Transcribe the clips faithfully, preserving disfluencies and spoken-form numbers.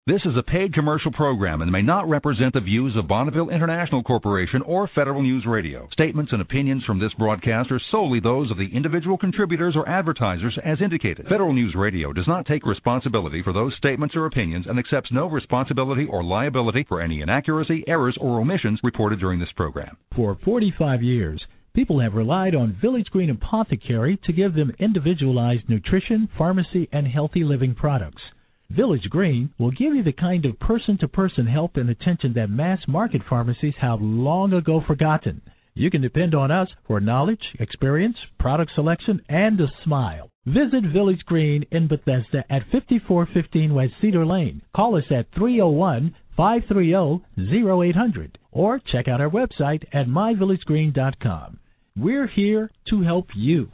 This is a paid commercial program and may not represent the views of Bonneville International Corporation or Federal News Radio. Statements and opinions from this broadcast are solely those of the individual contributors or advertisers as indicated. Federal News Radio does not take responsibility for those statements or opinions and accepts no responsibility or liability for any inaccuracy, errors, or omissions reported during this program. For forty-five years, people have relied on Village Green Apothecary to give them individualized nutrition, pharmacy, and healthy living products. Village Green will give you the kind of person-to-person help and attention that mass-market pharmacies have long ago forgotten. You can depend on us for knowledge, experience, product selection, and a smile. Visit Village Green in Bethesda at fifty-four fifteen West Cedar Lane. Call us at three oh one, five three oh, oh eight hundred or check out our website at my village green dot com. We're here to help you.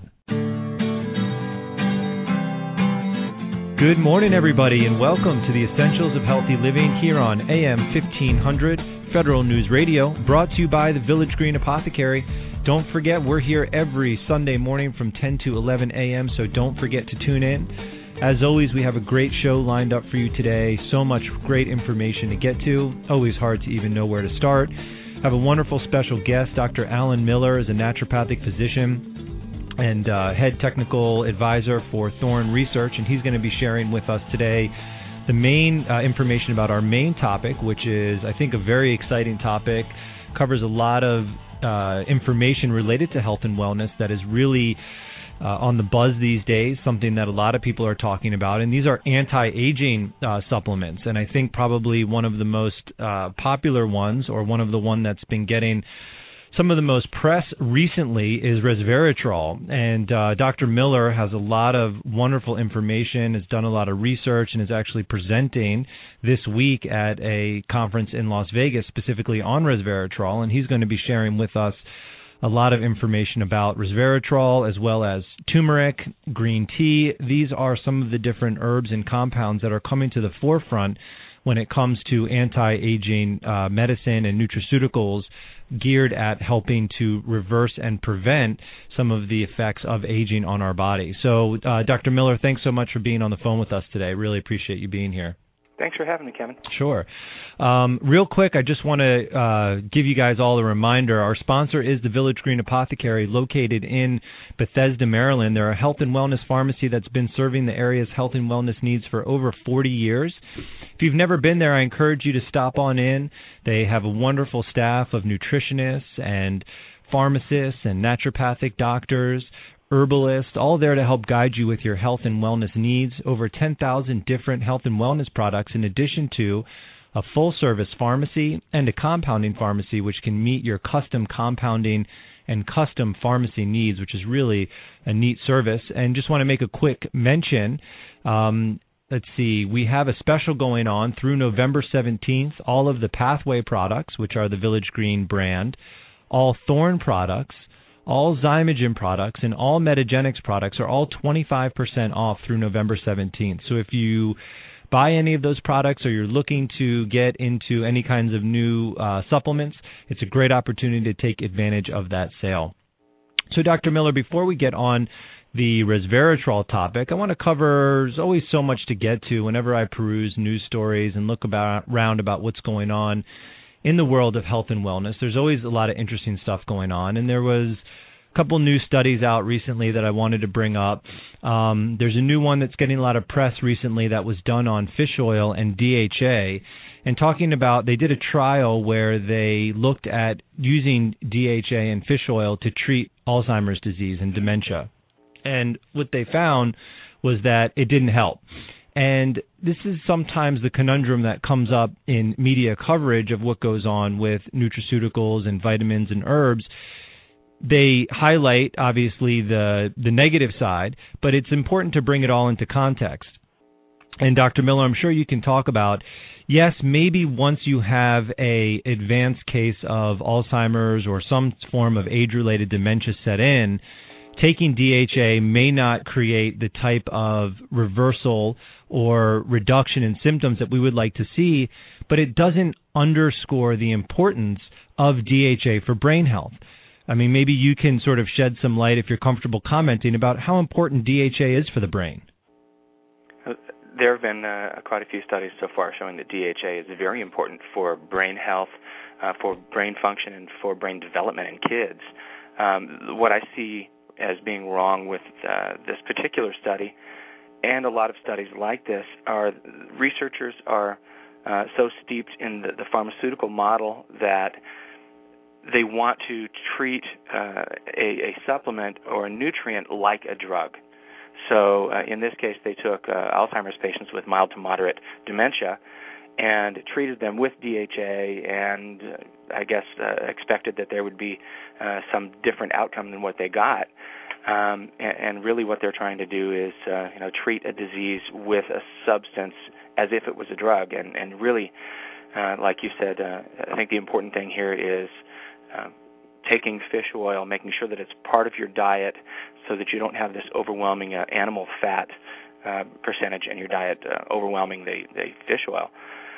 Good morning, everybody, and welcome to the Essentials of Healthy Living here on A M fifteen hundred Federal News Radio, brought to you by the Village Green Apothecary. Don't forget, we're here every Sunday morning from ten to eleven a.m., so don't forget to tune in. As always, we have a great show lined up for you today. So much great information to get to. Always hard to even know where to start. I have a wonderful special guest. Doctor Alan Miller is a naturopathic physician and uh, head technical advisor for Thorne Research, and he's going to be sharing with us today the main uh, information about our main topic, which is, I think, a very exciting topic, covers a lot of uh, information related to health and wellness that is really uh, on the buzz these days, something that a lot of people are talking about, and these are anti-aging uh, supplements, and I think probably one of the most uh, popular ones, or one of the one that's been getting some of the most press recently, is resveratrol, and uh, Doctor Miller has a lot of wonderful information, has done a lot of research, and is actually presenting this week at a conference in Las Vegas specifically on resveratrol, and he's going to be sharing with us a lot of information about resveratrol as well as turmeric, green tea. These are some of the different herbs and compounds that are coming to the forefront when it comes to anti-aging uh, medicine and nutraceuticals geared at helping to reverse and prevent some of the effects of aging on our body. So, uh, Doctor Miller, thanks so much for being on the phone with us today. Really appreciate you being here. Thanks for having me, Kevin. Sure. Um, real quick, I just want to uh, give you guys all a reminder. Our sponsor is the Village Green Apothecary, located in Bethesda, Maryland. They're a health and wellness pharmacy that's been serving the area's health and wellness needs for over forty years. If you've never been there, I encourage you to stop on in. They have a wonderful staff of nutritionists and pharmacists and naturopathic doctors, herbalists, all there to help guide you with your health and wellness needs. Over ten thousand different health and wellness products, in addition to a full-service pharmacy and a compounding pharmacy, which can meet your custom compounding and custom pharmacy needs, which is really a neat service. And just want to make a quick mention. Um, let's see, we have a special going on through November seventeenth. All of the Pathway products, which are the Village Green brand, all Thorne products, all Zymogen products, and all Metagenics products are all twenty-five percent off through November seventeenth. So if you buy any of those products or you're looking to get into any kinds of new uh, supplements, it's a great opportunity to take advantage of that sale. So, Doctor Miller, before we get on the resveratrol topic, I want to cover, there's always so much to get to whenever I peruse news stories and look about, around about what's going on in the world of health and wellness. There's always a lot of interesting stuff going on, and there was a couple new studies out recently that I wanted to bring up. Um, there's a new one that's getting a lot of press recently that was done on fish oil and D H A, and talking about, they did a trial where they looked at using D H A and fish oil to treat Alzheimer's disease and dementia. And what they found was that it didn't help. And this is sometimes the conundrum that comes up in media coverage of what goes on with nutraceuticals and vitamins and herbs. They highlight, obviously, the, the negative side, but it's important to bring it all into context. And Doctor Miller, I'm sure you can talk about, yes, maybe once you have a advanced case of Alzheimer's or some form of age-related dementia set in, taking D H A may not create the type of reversal or reduction in symptoms that we would like to see, but it doesn't underscore the importance of D H A for brain health. I mean, maybe you can sort of shed some light, if you're comfortable commenting, about how important D H A is for the brain. there have been uh, quite a few studies so far showing that D H A is very important for brain health, uh, for brain function, and for brain development in kids. Um, what I see as being wrong with uh, this particular study, and a lot of studies like this, are researchers are uh, so steeped in the, the pharmaceutical model that they want to treat uh, a, a supplement or a nutrient like a drug. So uh, in this case, they took uh, Alzheimer's patients with mild to moderate dementia and treated them with D H A, and uh, I guess uh, expected that there would be uh, some different outcome than what they got. Um, and, and really what they're trying to do is uh, you know, treat a disease with a substance as if it was a drug. And, and really, uh, like you said, uh, I think the important thing here is uh, taking fish oil, making sure that it's part of your diet so that you don't have this overwhelming uh, animal fat uh, percentage in your diet uh, overwhelming the, the fish oil.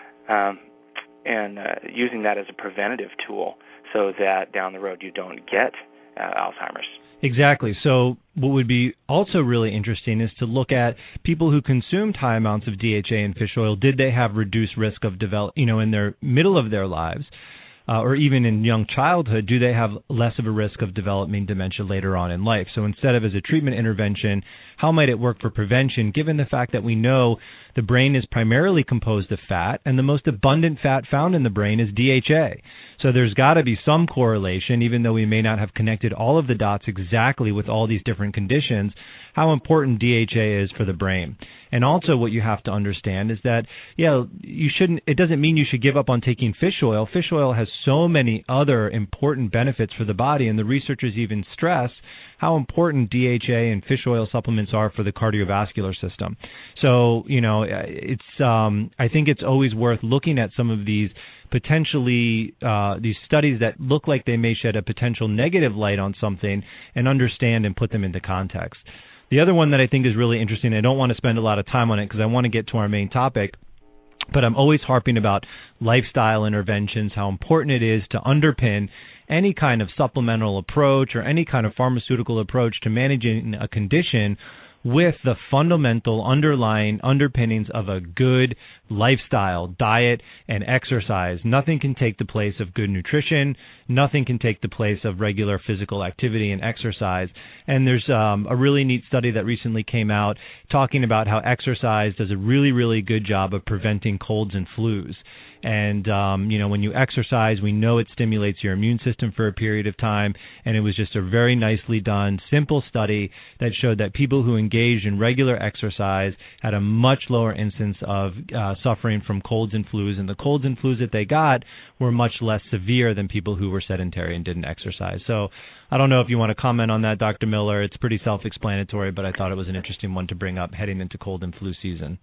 Um, and uh, using that as a preventative tool so that down the road you don't get uh, Alzheimer's. Exactly. So what would be also really interesting is to look at people who consumed high amounts of D H A and fish oil. Did they have reduced risk of develop, you know, in their middle of their lives, uh, or even in young childhood? Do they have less of a risk of developing dementia later on in life? So instead of as a treatment intervention, how might it work for prevention, given the fact that we know the brain is primarily composed of fat, and the most abundant fat found in the brain is D H A. So there's got to be some correlation, even though we may not have connected all of the dots exactly with all these different conditions, how important D H A is for the brain. And also what you have to understand is that, yeah, you shouldn't, it doesn't mean you should give up on taking fish oil. Fish oil has so many other important benefits for the body, and the researchers even stress how important D H A and fish oil supplements are for the cardiovascular system. So, you know, it's um, I think it's always worth looking at some of these potentially uh, these studies that look like they may shed a potential negative light on something and understand and put them into context. The other one that I think is really interesting, I don't want to spend a lot of time on it because I want to get to our main topic, but I'm always harping about lifestyle interventions, how important it is to underpin any kind of supplemental approach or any kind of pharmaceutical approach to managing a condition with the fundamental underlying underpinnings of a good lifestyle, diet, and exercise. Nothing can take the place of good nutrition. Nothing can take the place of regular physical activity and exercise. And there's um, a really neat study that recently came out talking about how exercise does a really, really good job of preventing colds and flus. And, um, you know, when you exercise, we know it stimulates your immune system for a period of time. And it was just a very nicely done, simple study that showed that people who engaged in regular exercise had a much lower incidence of uh, suffering from colds and flus. And the colds and flus that they got were much less severe than people who were sedentary and didn't exercise. So I don't know if you want to comment on that, Doctor Miller. It's pretty self-explanatory, but I thought it was an interesting one to bring up heading into cold and flu season.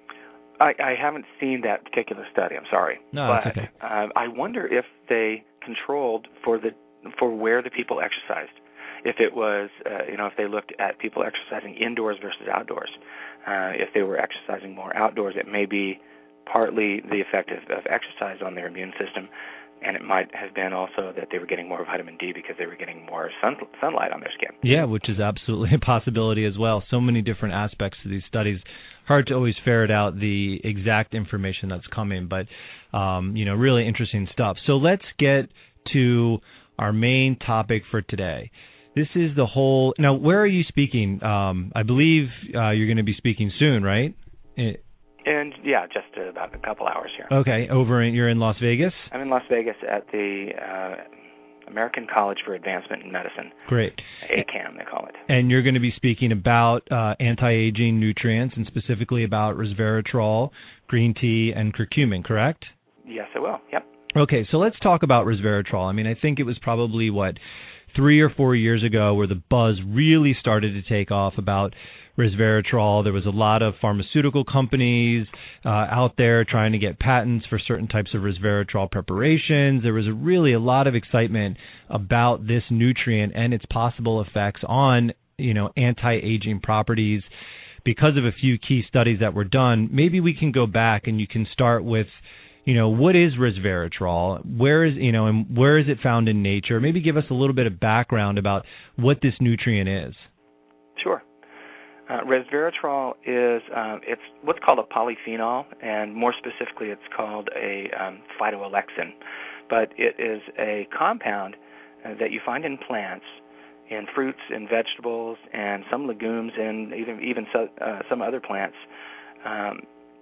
I, I haven't seen that particular study. I'm sorry, no, but that's okay. uh, I wonder if they controlled for the for where the people exercised. If it was, uh, you know, if they looked at people exercising indoors versus outdoors. Uh, if they were exercising more outdoors, it may be partly the effect of, of exercise on their immune system, and it might have been also that they were getting more vitamin D because they were getting more sun, sunlight on their skin. Yeah, which is absolutely a possibility as well. So many different aspects to these studies. Hard to always ferret out the exact information that's coming, but, um, you know, really interesting stuff. So let's get to our main topic for today. This is the whole... Now, where are you speaking? Um, I believe uh, you're going to be speaking soon, right? It, And, yeah, just about a couple hours here. Okay. Over in, you're in Las Vegas? I'm in Las Vegas at the uh, American College for Advancement in Medicine. Great. A C A M, they call it. And you're going to be speaking about uh, anti-aging nutrients and specifically about resveratrol, green tea, and curcumin, correct? Yes, I will. Yep. Okay, so let's talk about resveratrol. I mean, I think it was probably, what, three or four years ago where the buzz really started to take off about resveratrol. There was a lot of pharmaceutical companies uh, out there trying to get patents for certain types of resveratrol preparations. There was a really a lot of excitement about this nutrient and its possible effects on, you know, anti-aging properties because of a few key studies that were done. Maybe we can go back and you can start with, you know, what is resveratrol? Where is, you know, and where is it found in nature? Maybe give us a little bit of background about what this nutrient is. Sure. Uh, resveratrol is um, it's what's called a polyphenol, and more specifically, it's called a um, phytoalexin. But it is a compound uh, that you find in plants, in fruits and vegetables, and some legumes, and even even so, uh, some other plants, um,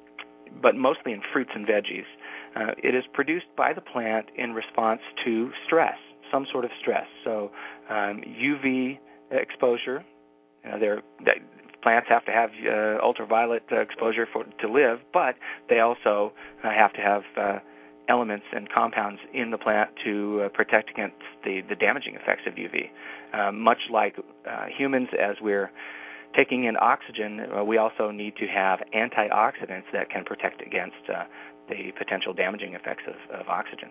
but mostly in fruits and veggies. Uh, it is produced by the plant in response to stress, some sort of stress. So um, U V exposure. Uh, there, plants have to have uh, ultraviolet uh, exposure for to live, but they also uh, have to have uh, elements and compounds in the plant to uh, protect against the, the damaging effects of U V. Uh, much like uh, humans, as we're taking in oxygen, uh, we also need to have antioxidants that can protect against uh, the potential damaging effects of, of oxygen.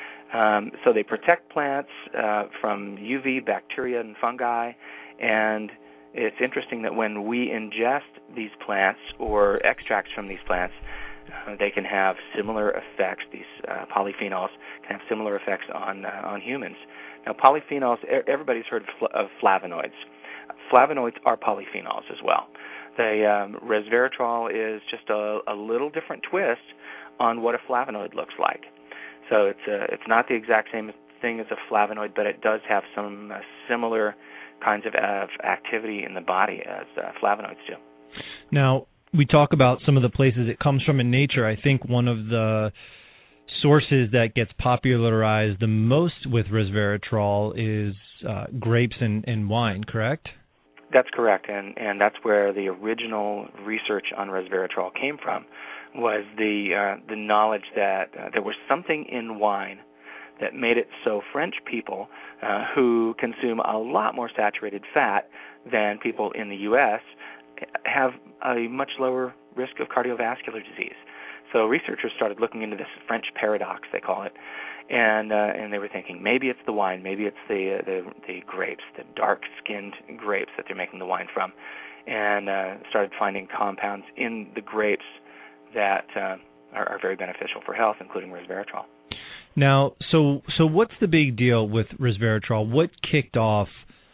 Um, so they protect plants uh, from U V, bacteria, and fungi, and it's interesting that when we ingest these plants or extracts from these plants, uh, they can have similar effects. These uh, polyphenols can have similar effects on uh, on humans. Now, polyphenols, everybody's heard of flavonoids. Flavonoids are polyphenols as well. The um, resveratrol is just a, a little different twist on what a flavonoid looks like. So it's uh, it's not the exact same thing as a flavonoid, but it does have some uh, similar kinds of uh, activity in the body as uh, flavonoids do. Now, we talk about some of the places it comes from in nature. I think one of the sources that gets popularized the most with resveratrol is uh, grapes and, and wine, correct? That's correct, and, and that's where the original research on resveratrol came from, was the uh, the knowledge that uh, there was something in wine that made it so French people uh, who consume a lot more saturated fat than people in the U S have a much lower risk of cardiovascular disease. So researchers started looking into this French paradox, they call it, and uh, and they were thinking maybe it's the wine, maybe it's the uh, the, the grapes, the dark-skinned grapes that they're making the wine from, and uh, started finding compounds in the grapes that uh, are, are very beneficial for health, including resveratrol. Now, so so what's the big deal with resveratrol? What kicked off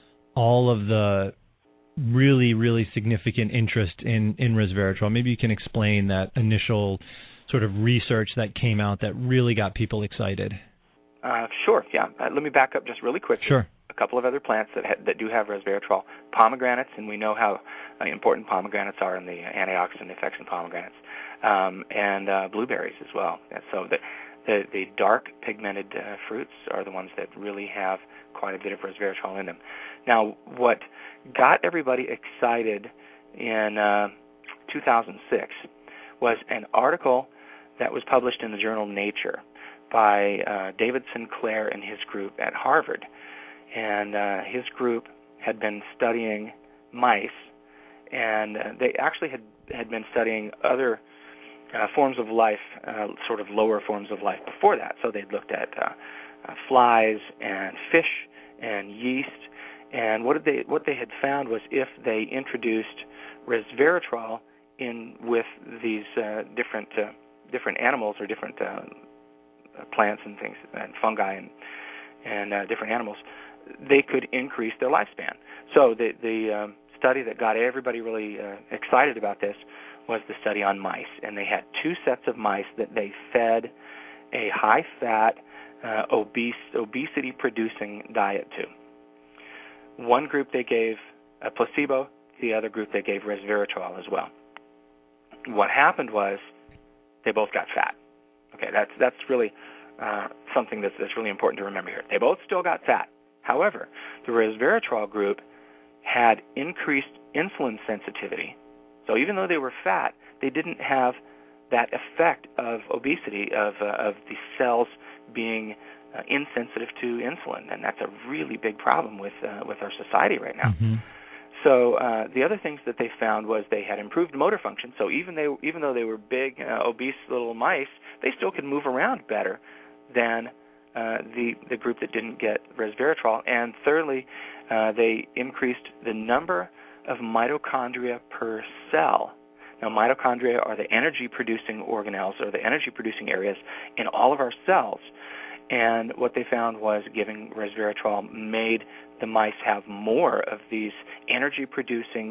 all of the really, really significant interest in, in resveratrol? Maybe you can explain that initial sort of research that came out that really got people excited. Uh, sure, yeah. Uh, let me back up just really quickly. Sure. A couple of other plants that ha- that do have resveratrol. Pomegranates, and we know how uh, important pomegranates are in the antioxidant effects in pomegranates, um, and uh, blueberries as well. And so the The, the dark pigmented uh, fruits are the ones that really have quite a bit of resveratrol in them. Now, what got everybody excited in uh, two thousand six was an article that was published in the journal Nature by uh, David Sinclair and his group at Harvard. And uh, his group had been studying mice, and uh, they actually had, had been studying other Uh, forms of life, uh, sort of lower forms of life before that. So they'd looked at uh, uh, flies and fish and yeast, and what did they what they had found was if they introduced resveratrol in with these uh, different uh, different animals or different uh, plants and things and fungi and and uh, different animals, they could increase their lifespan. So the the um, study that got everybody really uh, excited about this was the study on mice, and they had two sets of mice that they fed a high-fat, uh, obese, obesity-producing diet to. One group they gave a placebo, the other group they gave resveratrol as well. What happened was they both got fat. Okay, that's that's really uh, something that's, that's really important to remember here. They both still got fat. However, the resveratrol group had increased insulin sensitivity. So even though they were fat, they didn't have that effect of obesity, of uh, of the cells being uh, insensitive to insulin, and that's a really big problem with uh, with our society right now. Mm-hmm. So uh, the other things that they found was they had improved motor function. So even they even though they were big, uh, obese little mice, they still could move around better than uh, the the group that didn't get resveratrol. And thirdly, uh, they increased the number of mitochondria per cell. Now, mitochondria are the energy-producing organelles, or the energy-producing areas in all of our cells. And what they found was giving resveratrol made the mice have more of these energy-producing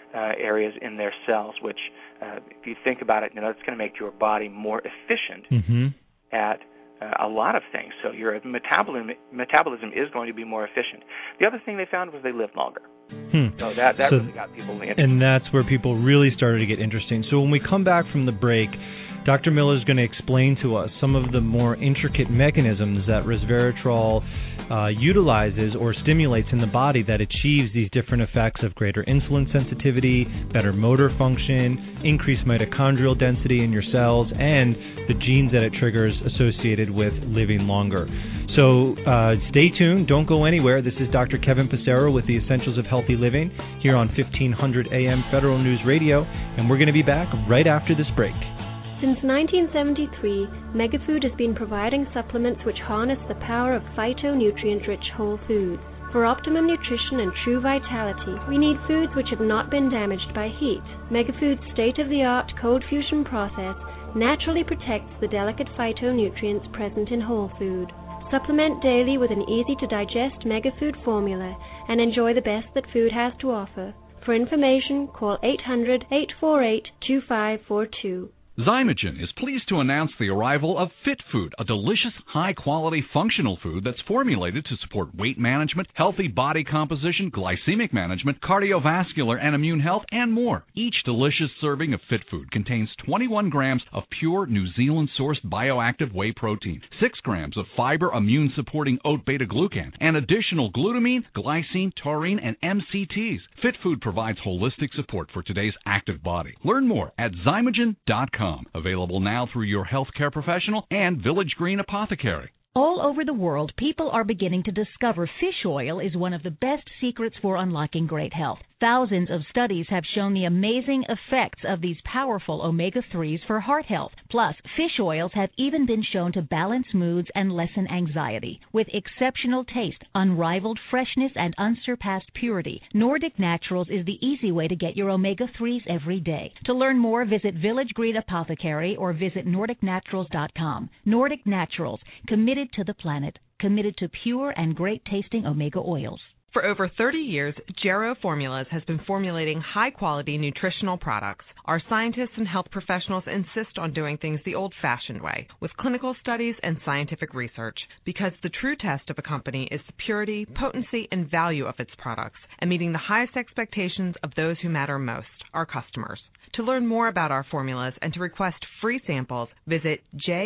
uh, areas in their cells, which, uh, if you think about it, you know, it's going to make your body more efficient mm-hmm. at uh, a lot of things. So your metabolism metabolism is going to be more efficient. The other thing they found was they live longer. Hmm. So that, that so, really got people interested. And that's where people really started to get interesting. So when we come back from the break, Doctor Miller is going to explain to us some of the more intricate mechanisms that resveratrol uh, utilizes or stimulates in the body that achieves these different effects of greater insulin sensitivity, better motor function, increased mitochondrial density in your cells, and the genes that it triggers associated with living longer. So uh, stay tuned. Don't go anywhere. This is Doctor Kevin Passero with the Essentials of Healthy Living here on fifteen hundred A M Federal News Radio, and we're going to be back right after this break. Since nineteen seventy-three, Megafood has been providing supplements which harness the power of phytonutrient-rich whole foods. For optimum nutrition and true vitality, we need foods which have not been damaged by heat. Megafood's state-of-the-art cold fusion process naturally protects the delicate phytonutrients present in whole food. Supplement daily with an easy-to-digest Megafood formula and enjoy the best that food has to offer. For information, call eight hundred, eight four eight, two five four two. Zymogen is pleased to announce the arrival of Fit Food, a delicious, high-quality, functional food that's formulated to support weight management, healthy body composition, glycemic management, cardiovascular and immune health, and more. Each delicious serving of Fit Food contains twenty-one grams of pure New Zealand-sourced bioactive whey protein, six grams of fiber immune-supporting oat beta-glucan, and additional glutamine, glycine, taurine, and M C Ts. Fit Food provides holistic support for today's active body. Learn more at zymogen dot com. Available now through your healthcare professional and Village Green Apothecary. All over the world, people are beginning to discover fish oil is one of the best secrets for unlocking great health. Thousands of studies have shown the amazing effects of these powerful omega threes for heart health. Plus, fish oils have even been shown to balance moods and lessen anxiety. With exceptional taste, unrivaled freshness, and unsurpassed purity, Nordic Naturals is the easy way to get your omega threes every day. To learn more, visit Village Green Apothecary or visit nordic naturals dot com. Nordic Naturals, committed to the planet, committed to pure and great-tasting omega oils. For over thirty years, Jarrow Formulas has been formulating high-quality nutritional products. Our scientists and health professionals insist on doing things the old-fashioned way, with clinical studies and scientific research, because the true test of a company is the purity, potency, and value of its products, and meeting the highest expectations of those who matter most, our customers. To learn more about our formulas and to request free samples, visit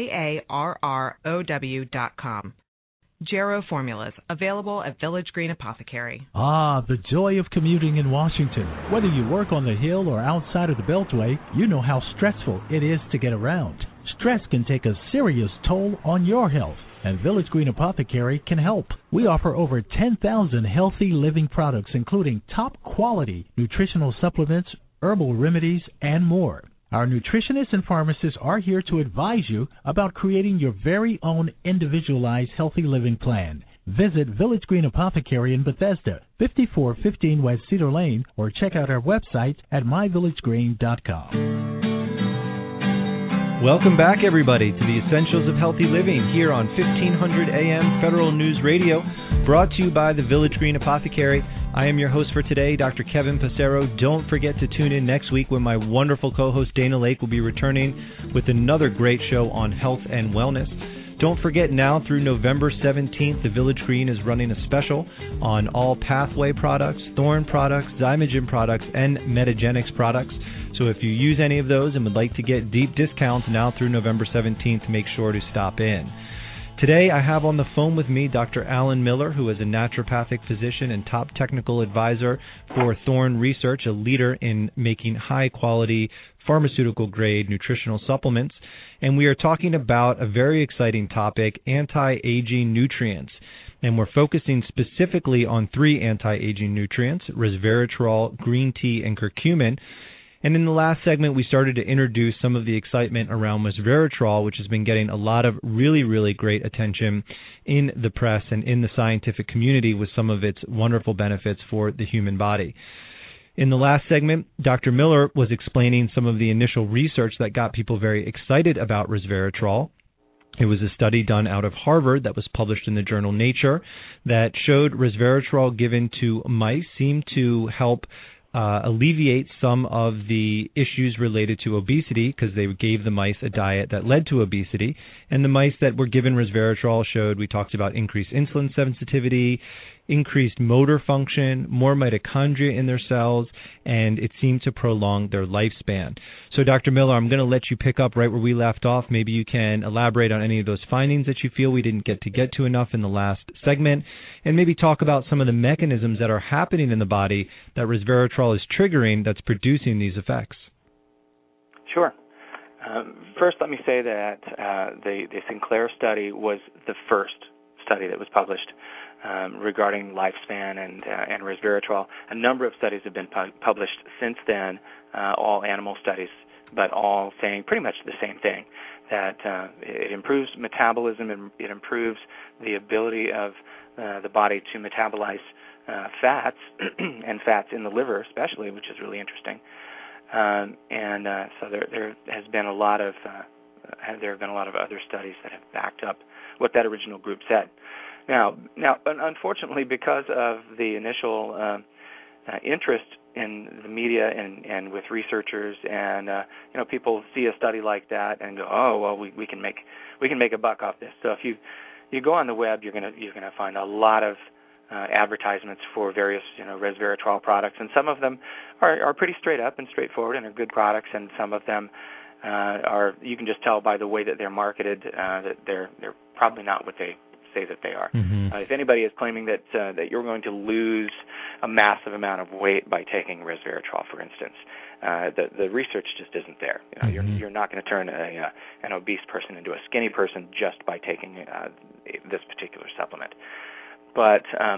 jarrow dot com. Jarrow Formulas, available at Village Green Apothecary. Ah, the joy of commuting in Washington. Whether you work on the Hill or outside of the Beltway, you know how stressful it is to get around. Stress can take a serious toll on your health, and Village Green Apothecary can help. We offer over ten thousand healthy living products, including top-quality nutritional supplements, herbal remedies, and more. Our nutritionists and pharmacists are here to advise you about creating your very own individualized healthy living plan. Visit Village Green Apothecary in Bethesda, fifty-four fifteen West Cedar Lane, or check out our website at my village green dot com. Welcome back, everybody, to the Essentials of Healthy Living here on fifteen hundred A M Federal News Radio, brought to you by the Village Green Apothecary. I am your host for today, Doctor Kevin Passero. Don't forget to tune in next week when my wonderful co-host Dana Lake will be returning with another great show on health and wellness. Don't forget, now through November seventeenth, the Village Green is running a special on all Pathway products, Thorne products, Zymogen products, and Metagenics products. So if you use any of those and would like to get deep discounts now through November seventeenth, make sure to stop in. Today I have on the phone with me Doctor Alan Miller, who is a naturopathic physician and top technical advisor for Thorne Research, a leader in making high-quality pharmaceutical-grade nutritional supplements. And we are talking about a very exciting topic, anti-aging nutrients. And we're focusing specifically on three anti-aging nutrients, resveratrol, green tea, and curcumin. And in the last segment, we started to introduce some of the excitement around resveratrol, which has been getting a lot of really, really great attention in the press and in the scientific community with some of its wonderful benefits for the human body. In the last segment, Doctor Miller was explaining some of the initial research that got people very excited about resveratrol. It was a study done out of Harvard that was published in the journal Nature that showed resveratrol given to mice seemed to help uh, alleviate some of the issues related to obesity because they gave the mice a diet that led to obesity. And the mice that were given resveratrol showed, we talked about increased insulin sensitivity, increased motor function, more mitochondria in their cells, and it seemed to prolong their lifespan. So, Doctor Miller, I'm going to let you pick up right where we left off. Maybe you can elaborate on any of those findings that you feel we didn't get to get to enough in the last segment, and maybe talk about some of the mechanisms that are happening in the body that resveratrol is triggering that's producing these effects. Sure. Um, first, let me say that uh, the, the Sinclair study was the first study that was published Um, regarding lifespan and uh, and resveratrol. A number of studies have been pu- published since then, uh, all animal studies, but all saying pretty much the same thing, that uh, it improves metabolism and it improves the ability of uh, the body to metabolize uh, fats, and fats in the liver especially, which is really interesting. Um, and uh, so there, there has been a lot of, uh, there have been a lot of other studies that have backed up what that original group said. Now, now, unfortunately, because of the initial uh, uh, interest in the media and, and with researchers, and uh, you know, people see a study like that and go, "Oh, well, we, we can make we can make a buck off this." So if you you go on the web, you're gonna you're gonna find a lot of uh, advertisements for various you know resveratrol products, and some of them are, are pretty straight up and straightforward and are good products, and some of them uh, are you can just tell by the way that they're marketed uh, that they're they're probably not what they say that they are. Mm-hmm. Uh, if anybody is claiming that uh, that you're going to lose a massive amount of weight by taking resveratrol, for instance, uh, the the research just isn't there. You know, mm-hmm. You're you're not going to turn a, uh, an obese person into a skinny person just by taking uh, this particular supplement. But um,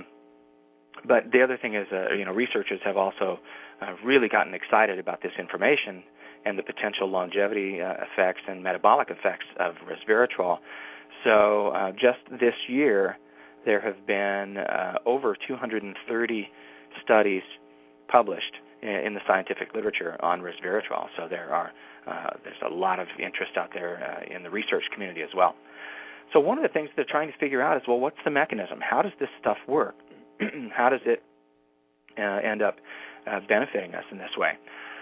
but the other thing is, uh, you know, researchers have also uh, really gotten excited about this information and the potential longevity uh, effects and metabolic effects of resveratrol. So uh, just this year, there have been uh, over two hundred thirty studies published in, in the scientific literature on resveratrol. So there are uh, there's a lot of interest out there uh, in the research community as well. So one of the things they're trying to figure out is, well, what's the mechanism? How does this stuff work? How does it uh, end up uh, benefiting us in this way?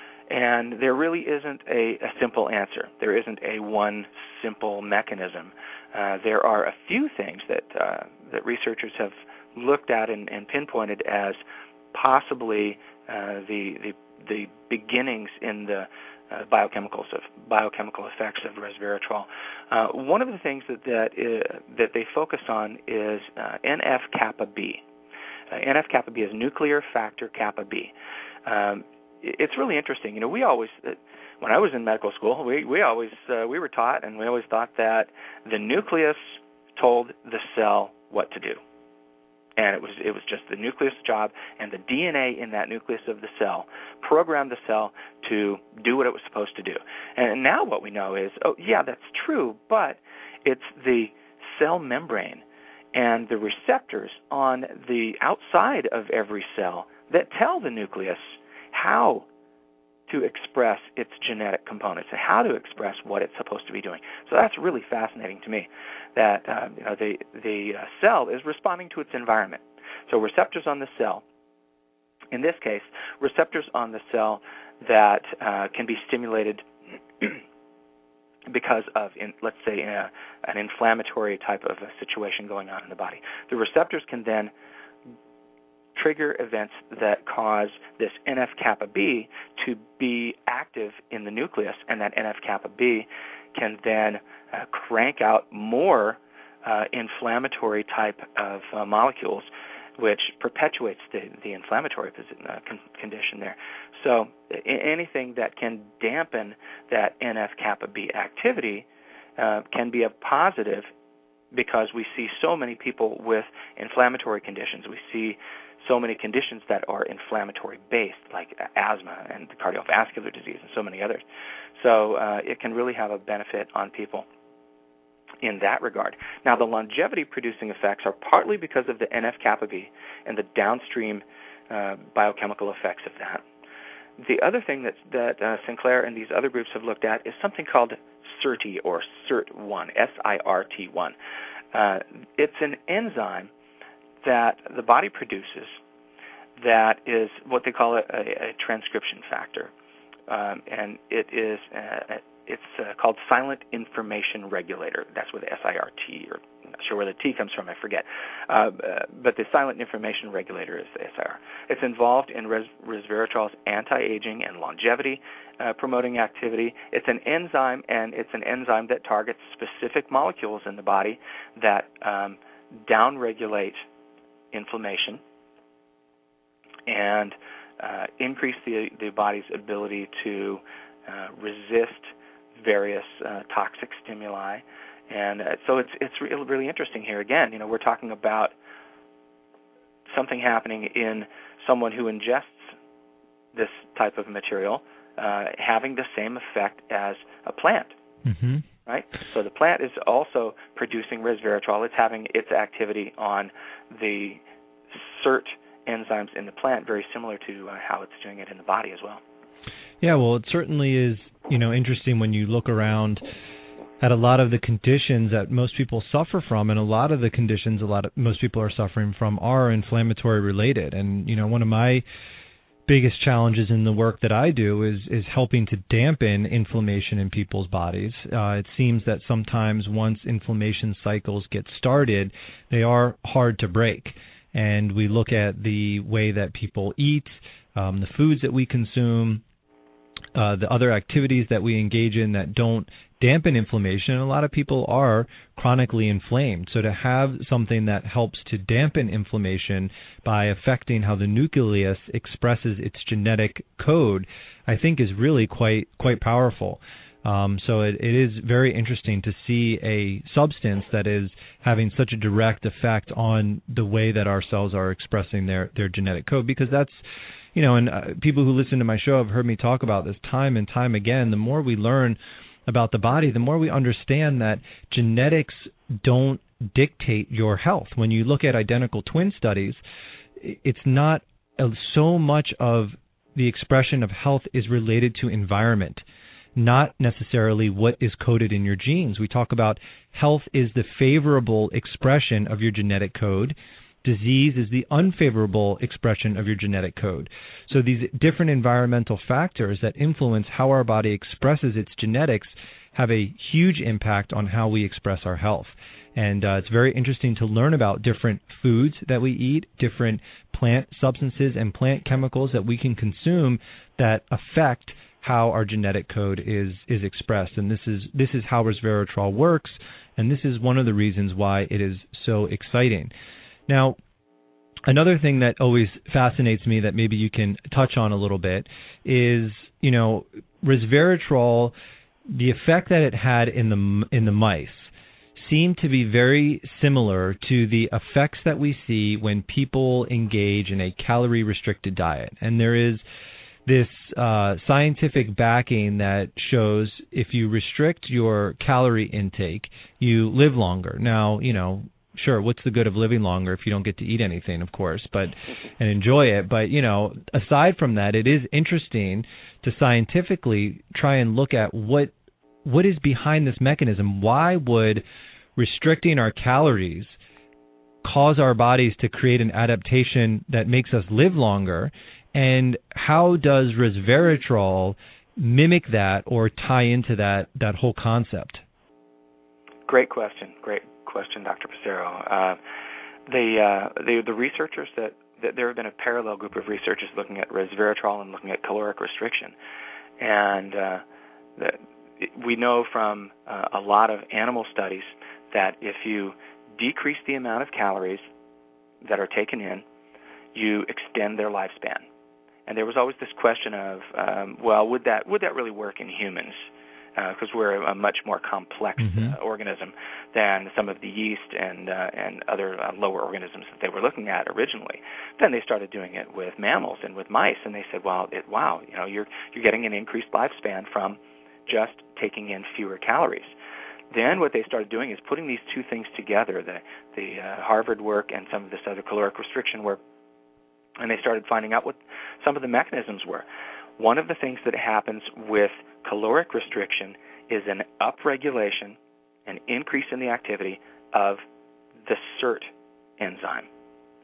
And there really isn't a, a simple answer. There isn't a one simple mechanism. Uh, there are a few things that uh, that researchers have looked at and, and pinpointed as possibly uh, the, the the beginnings in the uh, biochemicals of biochemical effects of resveratrol. Uh, one of the things that that, uh, that they focus on is uh, N F kappa B. Uh, N F kappa B is nuclear factor kappa B. Um, It's really interesting. You know, we always, when I was in medical school, we we always uh, we were taught, and we always thought that the nucleus told the cell what to do, and it was it was just the nucleus job, and the D N A in that nucleus of the cell programmed the cell to do what it was supposed to do. And now what we know is, oh yeah, that's true, but it's the cell membrane and the receptors on the outside of every cell that tell the nucleus how to express its genetic components and how to express what it's supposed to be doing. So that's really fascinating to me, that uh, you know, the, the uh, cell is responding to its environment. So receptors on the cell, in this case, receptors on the cell that uh, can be stimulated because of, in, let's say, a, an inflammatory type of a situation going on in the body. The receptors can then trigger events that cause this N F kappa B to be active in the nucleus, and that N F kappa B can then uh, crank out more uh, inflammatory type of uh, molecules, which perpetuates the, the inflammatory position, uh, con- condition there. So anything that can dampen that N F kappa B activity uh, can be a positive, because we see so many people with inflammatory conditions. We see so many conditions that are inflammatory-based, like asthma and cardiovascular disease and so many others. So uh, it can really have a benefit on people in that regard. Now, the longevity-producing effects are partly because of the N F kappa B and the downstream uh, biochemical effects of that. The other thing that, that uh, Sinclair and these other groups have looked at is something called S I R T or S I R T one, S I R T one. Uh, it's an enzyme that the body produces that is what they call a, a, a transcription factor, um, and it is uh, it's uh, called silent information regulator. That's with S I R T, or I'm not sure where the T comes from, I forget. Uh, but the silent information regulator is the S I R. It's involved in res- resveratrol's anti-aging and longevity uh, promoting activity. It's an enzyme, and it's an enzyme that targets specific molecules in the body that um, downregulate inflammation and uh, increase the the body's ability to uh, resist various uh, toxic stimuli. And uh, so it's it's really, really interesting here. Again, you know, we're talking about something happening in someone who ingests this type of material uh, having the same effect as a plant. Mm-hmm. Right? So the plant is also producing resveratrol. It's having its activity on the S I R T enzymes in the plant, very similar to uh, how it's doing it in the body as well. Yeah, well, it certainly is, you know, interesting when you look around at a lot of the conditions that most people suffer from, and a lot of the conditions a lot of most people are suffering from are inflammatory related. And, you know, one of my biggest challenges in the work that I do is is helping to dampen inflammation in people's bodies. Uh, it seems that sometimes once inflammation cycles get started, they are hard to break. And we look at the way that people eat, um, the foods that we consume, uh, the other activities that we engage in that don't dampen inflammation. And a lot of people are chronically inflamed. So to have something that helps to dampen inflammation by affecting how the nucleus expresses its genetic code, I think is really quite quite powerful. Um, so it, it is very interesting to see a substance that is having such a direct effect on the way that our cells are expressing their, their genetic code, because that's, you know, and uh, people who listen to my show have heard me talk about this time and time again. The more we learn about the body, the more we understand that genetics don't dictate your health. When you look at identical twin studies, it's not uh, so much of the expression of health is related to environment, not necessarily what is coded in your genes. We talk about health is the favorable expression of your genetic code. Disease is the unfavorable expression of your genetic code. So these different environmental factors that influence how our body expresses its genetics have a huge impact on how we express our health. And uh, it's very interesting to learn about different foods that we eat, different plant substances and plant chemicals that we can consume that affect how our genetic code is is expressed. And this is this is how resveratrol works, and this is one of the reasons why it is so exciting. Now, another thing that always fascinates me that maybe you can touch on a little bit is, you know, resveratrol, the effect that it had in the in the mice seemed to be very similar to the effects that we see when people engage in a calorie-restricted diet. And there is this uh, scientific backing that shows if you restrict your calorie intake, you live longer. Now, you know, sure, what's the good of living longer if you don't get to eat anything, of course, but and enjoy it. But, you know, aside from that, it is interesting to scientifically try and look at what what is behind this mechanism. Why would restricting our calories cause our bodies to create an adaptation that makes us live longer? And how does resveratrol mimic that or tie into that, that whole concept? Great question. Great question, Doctor Passero. Uh, the, uh, the the researchers that, that there have been a parallel group of researchers looking at resveratrol and looking at caloric restriction, and uh, that we know from uh, a lot of animal studies that if you decrease the amount of calories that are taken in, you extend their lifespan. And there was always this question of, um, well, would that would that really work in humans? Because uh, we're a much more complex mm-hmm. uh, organism than some of the yeast and uh, and other uh, lower organisms that they were looking at originally. Then they started doing it with mammals and with mice, and they said, well, it, wow, you know, you're you're getting an increased lifespan from just taking in fewer calories. Then what they started doing is putting these two things together, the the uh, Harvard work and some of this other caloric restriction work, and they started finding out what some of the mechanisms were. One of the things that happens with caloric restriction is an upregulation, an increase in the activity of the S I R T enzyme.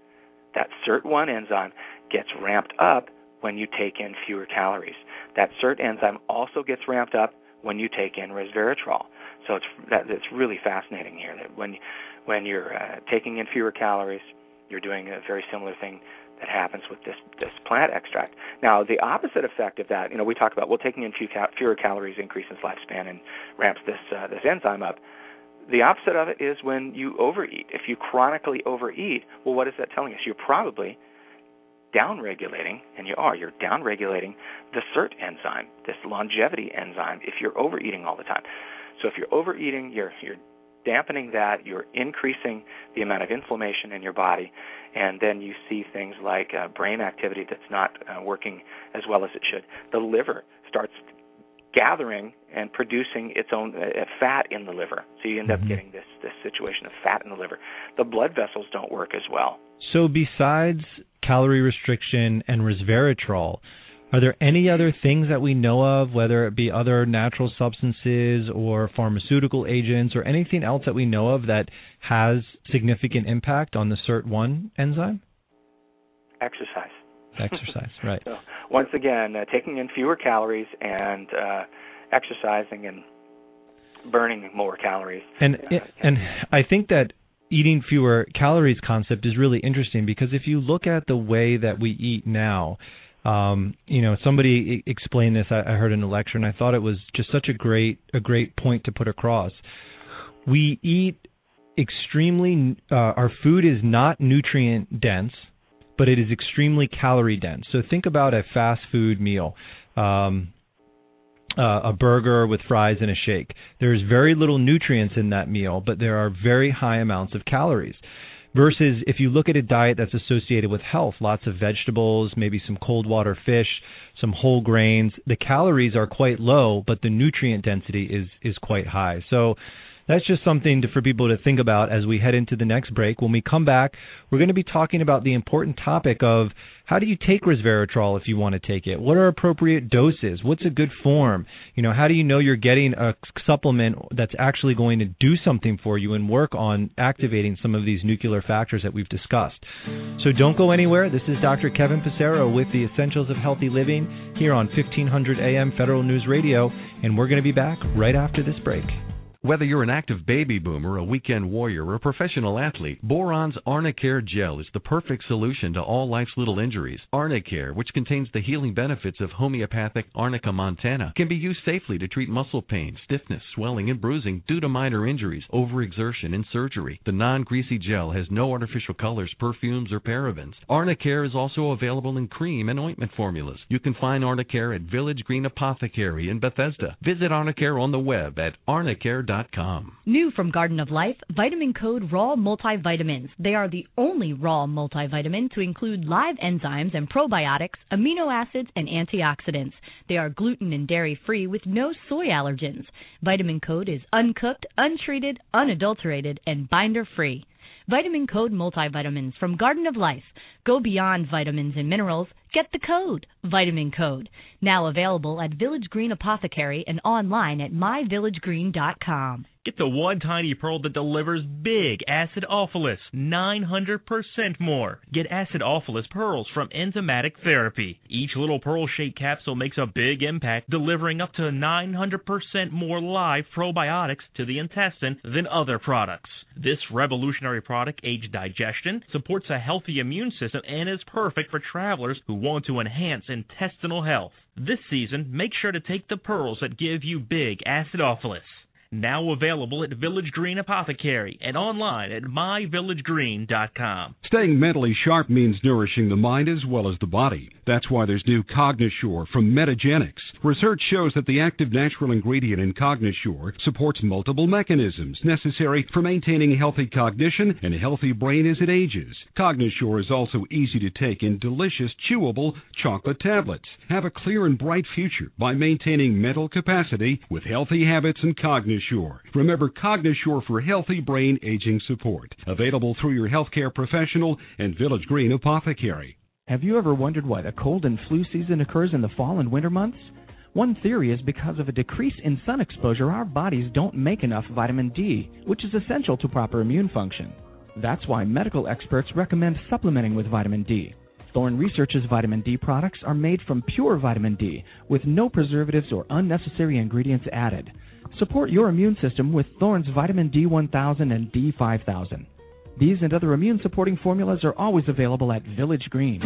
That S I R T one enzyme gets ramped up when you take in fewer calories. That S I R T enzyme also gets ramped up when you take in resveratrol. So it's that, it's really fascinating here that when when you're uh, taking in fewer calories, you're doing a very similar thing that happens with this this plant extract. Now, the opposite effect of that, you know, we talk about, well, taking in few cal- fewer calories increases lifespan and ramps this uh, this enzyme up. The opposite of it is when you overeat. If you chronically overeat, well, what is that telling us? You're probably downregulating, and you are, you're downregulating the S I R T enzyme, this longevity enzyme, if you're overeating all the time. So if you're overeating, you're you're dampening that, you're increasing the amount of inflammation in your body, and then you see things like uh, brain activity that's not uh, working as well as it should. The liver starts gathering and producing its own uh, fat in the liver. So you end up getting this, this situation of fat in the liver. The blood vessels don't work as well. So besides calorie restriction and resveratrol, are there any other things that we know of, whether it be other natural substances or pharmaceutical agents or anything else that we know of that has significant impact on the S I R T one enzyme? Exercise. Exercise, right. So once again, uh, taking in fewer calories and uh, exercising and burning more calories. And uh, and I think that eating fewer calories concept is really interesting because if you look at the way that we eat now, Um, you know, somebody explained this. I, I heard in a lecture, and I thought it was just such a great, a great point to put across. We eat extremely. Uh, our food is not nutrient dense, but it is extremely calorie dense. So think about a fast food meal, um, uh, a burger with fries and a shake. There is very little nutrients in that meal, but there are very high amounts of calories. Versus if you look at a diet that's associated with health, lots of vegetables, maybe some cold water fish, some whole grains, the calories are quite low, but the nutrient density is is quite high. So that's just something to, for people to think about as we head into the next break. When we come back, we're going to be talking about the important topic of how do you take resveratrol if you want to take it? What are appropriate doses? What's a good form? You know, how do you know you're getting a supplement that's actually going to do something for you and work on activating some of these nuclear factors that we've discussed? So don't go anywhere. This is Doctor Kevin Passero with the Essentials of Healthy Living here on fifteen hundred A M Federal News Radio, and we're going to be back right after this break. Whether you're an active baby boomer, a weekend warrior, or a professional athlete, Boron's Arnicare Gel is the perfect solution to all life's little injuries. Arnicare, which contains the healing benefits of homeopathic Arnica montana, can be used safely to treat muscle pain, stiffness, swelling, and bruising due to minor injuries, overexertion, and surgery. The non-greasy gel has no artificial colors, perfumes, or parabens. Arnicare is also available in cream and ointment formulas. You can find Arnicare at Village Green Apothecary in Bethesda. Visit Arnicare on the web at arnicare dot com. New from Garden of Life, Vitamin Code Raw Multivitamins. They are the only raw multivitamin to include live enzymes and probiotics, amino acids, and antioxidants. They are gluten and dairy-free with no soy allergens. Vitamin Code is uncooked, untreated, unadulterated, and binder-free. Vitamin Code Multivitamins from Garden of Life. Go beyond vitamins and minerals. Get the code, Vitamin Code. Now available at Village Green Apothecary and online at my village green dot com. Get the one tiny pearl that delivers big acidophilus, nine hundred percent more. Get acidophilus pearls from Enzymatic Therapy. Each little pearl-shaped capsule makes a big impact, delivering up to nine hundred percent more live probiotics to the intestine than other products. This revolutionary product aids digestion, supports a healthy immune system, and is perfect for travelers who want to enhance intestinal health. This season, make sure to take the pearls that give you big acidophilus. Now available at Village Green Apothecary and online at my village green dot com. Staying mentally sharp means nourishing the mind as well as the body. That's why there's new Cognosure from Metagenics. Research shows that the active natural ingredient in Cognosure supports multiple mechanisms necessary for maintaining healthy cognition and a healthy brain as it ages. Cognosure is also easy to take in delicious, chewable chocolate tablets. Have a clear and bright future by maintaining mental capacity with healthy habits and Cognosure. Remember Cognosure for healthy brain aging support. Available through your healthcare professional and Village Green Apothecary. Have you ever wondered why the cold and flu season occurs in the fall and winter months? One theory is because of a decrease in sun exposure, our bodies don't make enough vitamin D, which is essential to proper immune function. That's why medical experts recommend supplementing with vitamin D. Thorne Research's vitamin D products are made from pure vitamin D with no preservatives or unnecessary ingredients added. Support your immune system with Thorne's vitamin D one thousand and D five thousand. These and other immune-supporting formulas are always available at Village Green.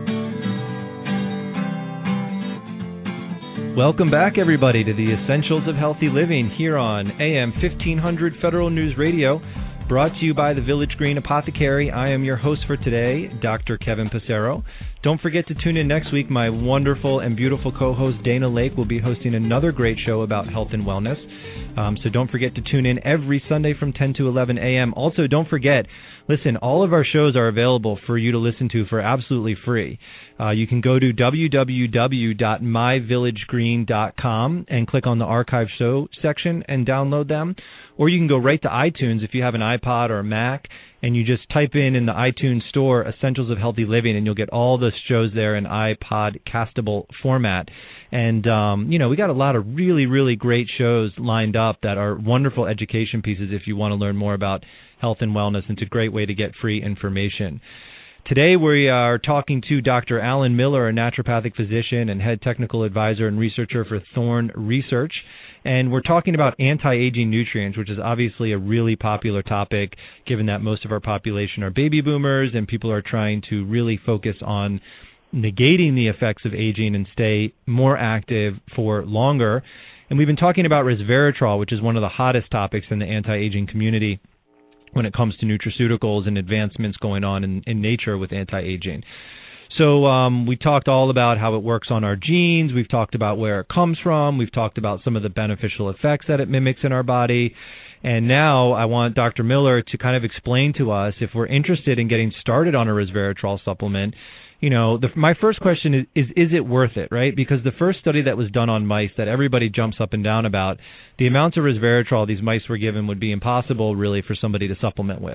Welcome back, everybody, to the Essentials of Healthy Living here on A M fifteen hundred Federal News Radio, brought to you by the Village Green Apothecary. I am your host for today, Doctor Kevin Passero. Don't forget to tune in next week. My wonderful and beautiful co-host Dana Lake will be hosting another great show about health and wellness. Um, so don't forget to tune in every Sunday from ten to eleven a.m. Also, don't forget, listen, all of our shows are available for you to listen to for absolutely free. Uh, you can go to w w w dot my village green dot com and click on the archive show section and download them. Or you can go right to iTunes if you have an iPod or a Mac, and you just type in in the iTunes store Essentials of Healthy Living, and you'll get all the shows there in iPod castable format. And, um, you know, we got a lot of really, really great shows lined up that are wonderful education pieces if you want to learn more about health and wellness. It's a great way to get free information. Today we are talking to Doctor Alan Miller, a naturopathic physician and head technical advisor and researcher for Thorne Research. And we're talking about anti-aging nutrients, which is obviously a really popular topic, given that most of our population are baby boomers and people are trying to really focus on negating the effects of aging and stay more active for longer. And we've been talking about resveratrol, which is one of the hottest topics in the anti-aging community when it comes to nutraceuticals and advancements going on in, in nature with anti-aging. So um, we talked all about how it works on our genes. We've talked about where it comes from. We've talked about some of the beneficial effects that it mimics in our body. And now I want Doctor Miller to kind of explain to us, if we're interested in getting started on a resveratrol supplement, you know, the, my first question is, is, is it worth it, right? Because the first study that was done on mice that everybody jumps up and down about, the amounts of resveratrol these mice were given would be impossible, really, for somebody to supplement with.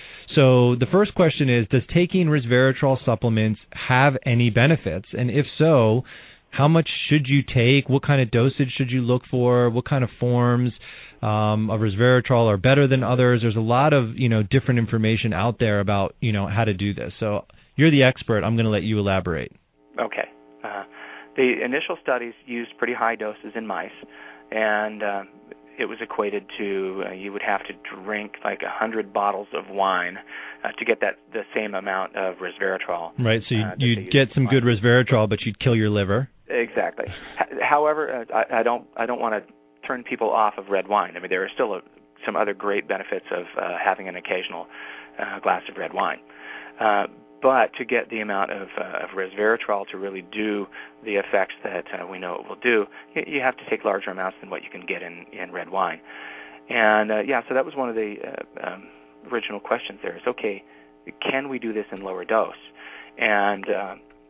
So the first question is, does taking resveratrol supplements have any benefits? And if so, how much should you take? What kind of dosage should you look for? What kind of forms um, of resveratrol are better than others? There's a lot of, you know, different information out there about, you know, how to do this. So you're the expert. I'm going to let you elaborate. Okay. Uh, the initial studies used pretty high doses in mice, and uh, it was equated to uh, you would have to drink like one hundred bottles of wine uh, to get that the same amount of resveratrol. Right, so you'd, uh, you'd get some good resveratrol, but you'd kill your liver. Exactly. H- however, uh, I, I don't I don't want to turn people off of red wine. I mean, there are still a, some other great benefits of uh, having an occasional uh, glass of red wine. Uh, But to get the amount of, uh, of resveratrol to really do the effects that uh, we know it will do, you, you have to take larger amounts than what you can get in, in red wine. And, uh, yeah, so that was one of the uh, um, original questions there is, okay, can we do this in lower dose? And uh,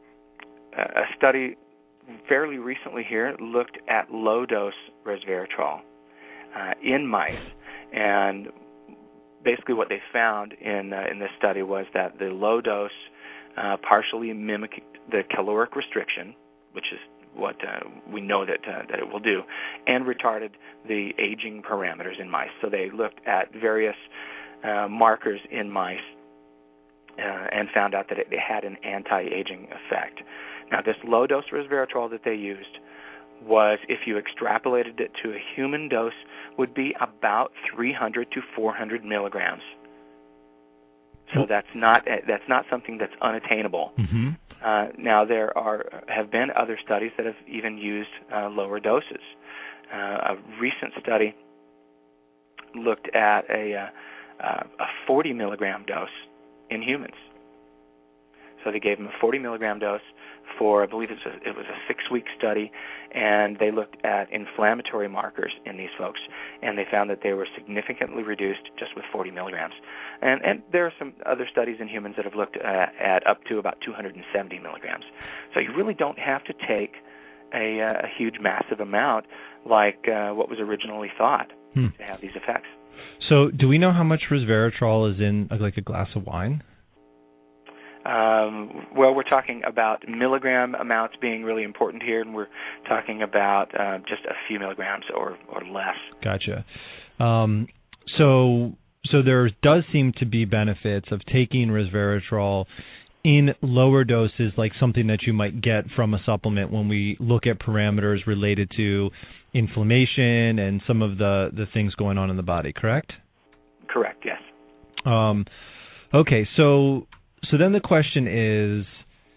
a study fairly recently here looked at low-dose resveratrol uh, in mice, and basically what they found in uh, in this study was that the low dose uh, partially mimicked the caloric restriction, which is what uh, we know that uh, that it will do, and retarded the aging parameters in mice. So they looked at various uh, markers in mice uh, and found out that it, it had an anti-aging effect. Now, this low dose resveratrol that they used was, if you extrapolated it to a human dose, would be about three hundred to four hundred milligrams. So that's not that's not something that's unattainable. Mm-hmm. Uh, now there are have been other studies that have even used uh, lower doses. Uh, a recent study looked at a uh, a forty milligram dose in humans. So they gave them a forty milligram dose for, I believe it was a, it was a six-week study, and they looked at inflammatory markers in these folks, and they found that they were significantly reduced just with forty milligrams. And, and there are some other studies in humans that have looked at, at up to about two hundred seventy milligrams. So you really don't have to take a, a huge, massive amount like uh, what was originally thought hmm. to have these effects. So do we know how much resveratrol is in like a glass of wine? Um, well, we're talking about milligram amounts being really important here, and we're talking about uh, just a few milligrams or, or less. Gotcha. Um, so so there does seem to be benefits of taking resveratrol in lower doses, like something that you might get from a supplement when we look at parameters related to inflammation and some of the, the things going on in the body, correct? Correct, yes. Um, okay, so so then the question is,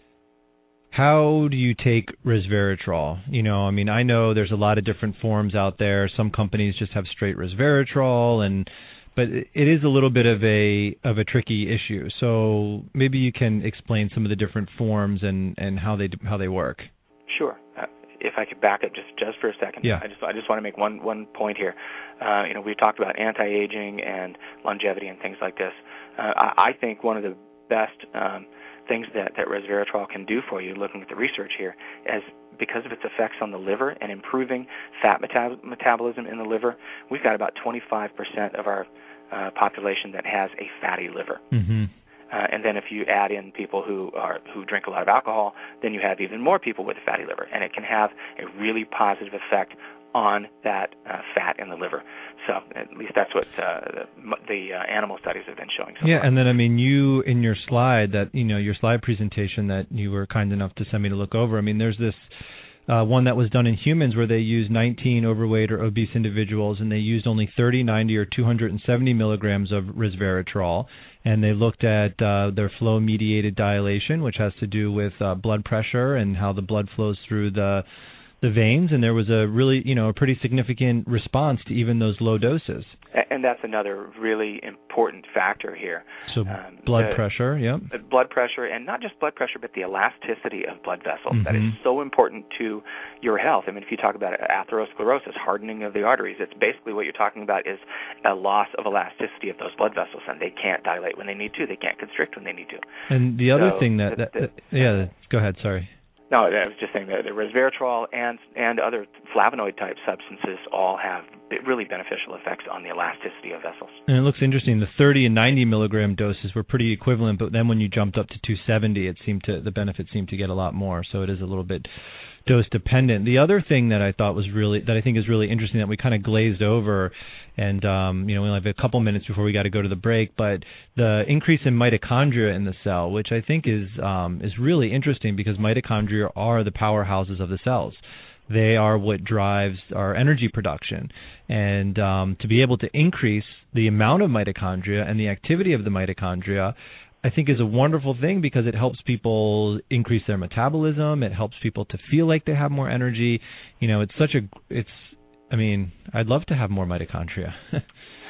how do you take resveratrol? You know, I mean, I know there's a lot of different forms out there. Some companies just have straight resveratrol, and but it is a little bit of a of a tricky issue. So maybe you can explain some of the different forms and, and how they how they work. Sure. Uh, if I could back up just, just for a second, yeah. I just I just want to make one one point here. Uh, you know, we've talked about anti-aging and longevity and things like this. Uh, I, I think one of the best um, things that, that resveratrol can do for you, looking at the research here, is because of its effects on the liver and improving fat metab- metabolism in the liver, we've got about twenty-five percent of our uh, population that has a fatty liver. Mm-hmm. Uh, and then if you add in people who are who drink a lot of alcohol, then you have even more people with a fatty liver, and it can have a really positive effect on that uh, fat in the liver. So at least that's what uh, the, the uh, animal studies have been showing. So yeah, far. And then I mean, you in your slide that you know your slide presentation that you were kind enough to send me to look over. I mean, there's this uh, one that was done in humans where they used nineteen overweight or obese individuals, and they used only thirty, ninety, or two hundred seventy milligrams of resveratrol, and they looked at uh, their flow-mediated dilation, which has to do with uh, blood pressure and how the blood flows through the the veins, and there was a really, you know, a pretty significant response to even those low doses. And that's another really important factor here. So um, blood the, pressure, yeah. Blood pressure, and not just blood pressure, but the elasticity of blood vessels. Mm-hmm. That is so important to your health. I mean, if you talk about atherosclerosis, hardening of the arteries, it's basically what you're talking about is a loss of elasticity of those blood vessels, and they can't dilate when they need to. They can't constrict when they need to. And the other so thing that, the, that, the, that yeah, go ahead, sorry. No, I was just saying that the resveratrol and and other flavonoid-type substances all have really beneficial effects on the elasticity of vessels. And it looks interesting. The thirty and ninety milligram doses were pretty equivalent, but then when you jumped up to two seventy, it seemed to the benefits seemed to get a lot more. So it is a little bit dose dependent. The other thing that I thought was really that I think is really interesting that we kind of glazed over. And, um, you know, we only have a couple minutes before we got to go to the break, but the increase in mitochondria in the cell, which I think is um, is really interesting because mitochondria are the powerhouses of the cells. They are what drives our energy production. And um, to be able to increase the amount of mitochondria and the activity of the mitochondria, I think is a wonderful thing because it helps people increase their metabolism. It helps people to feel like they have more energy. You know, it's such a, it's, I mean, I'd love to have more mitochondria. and,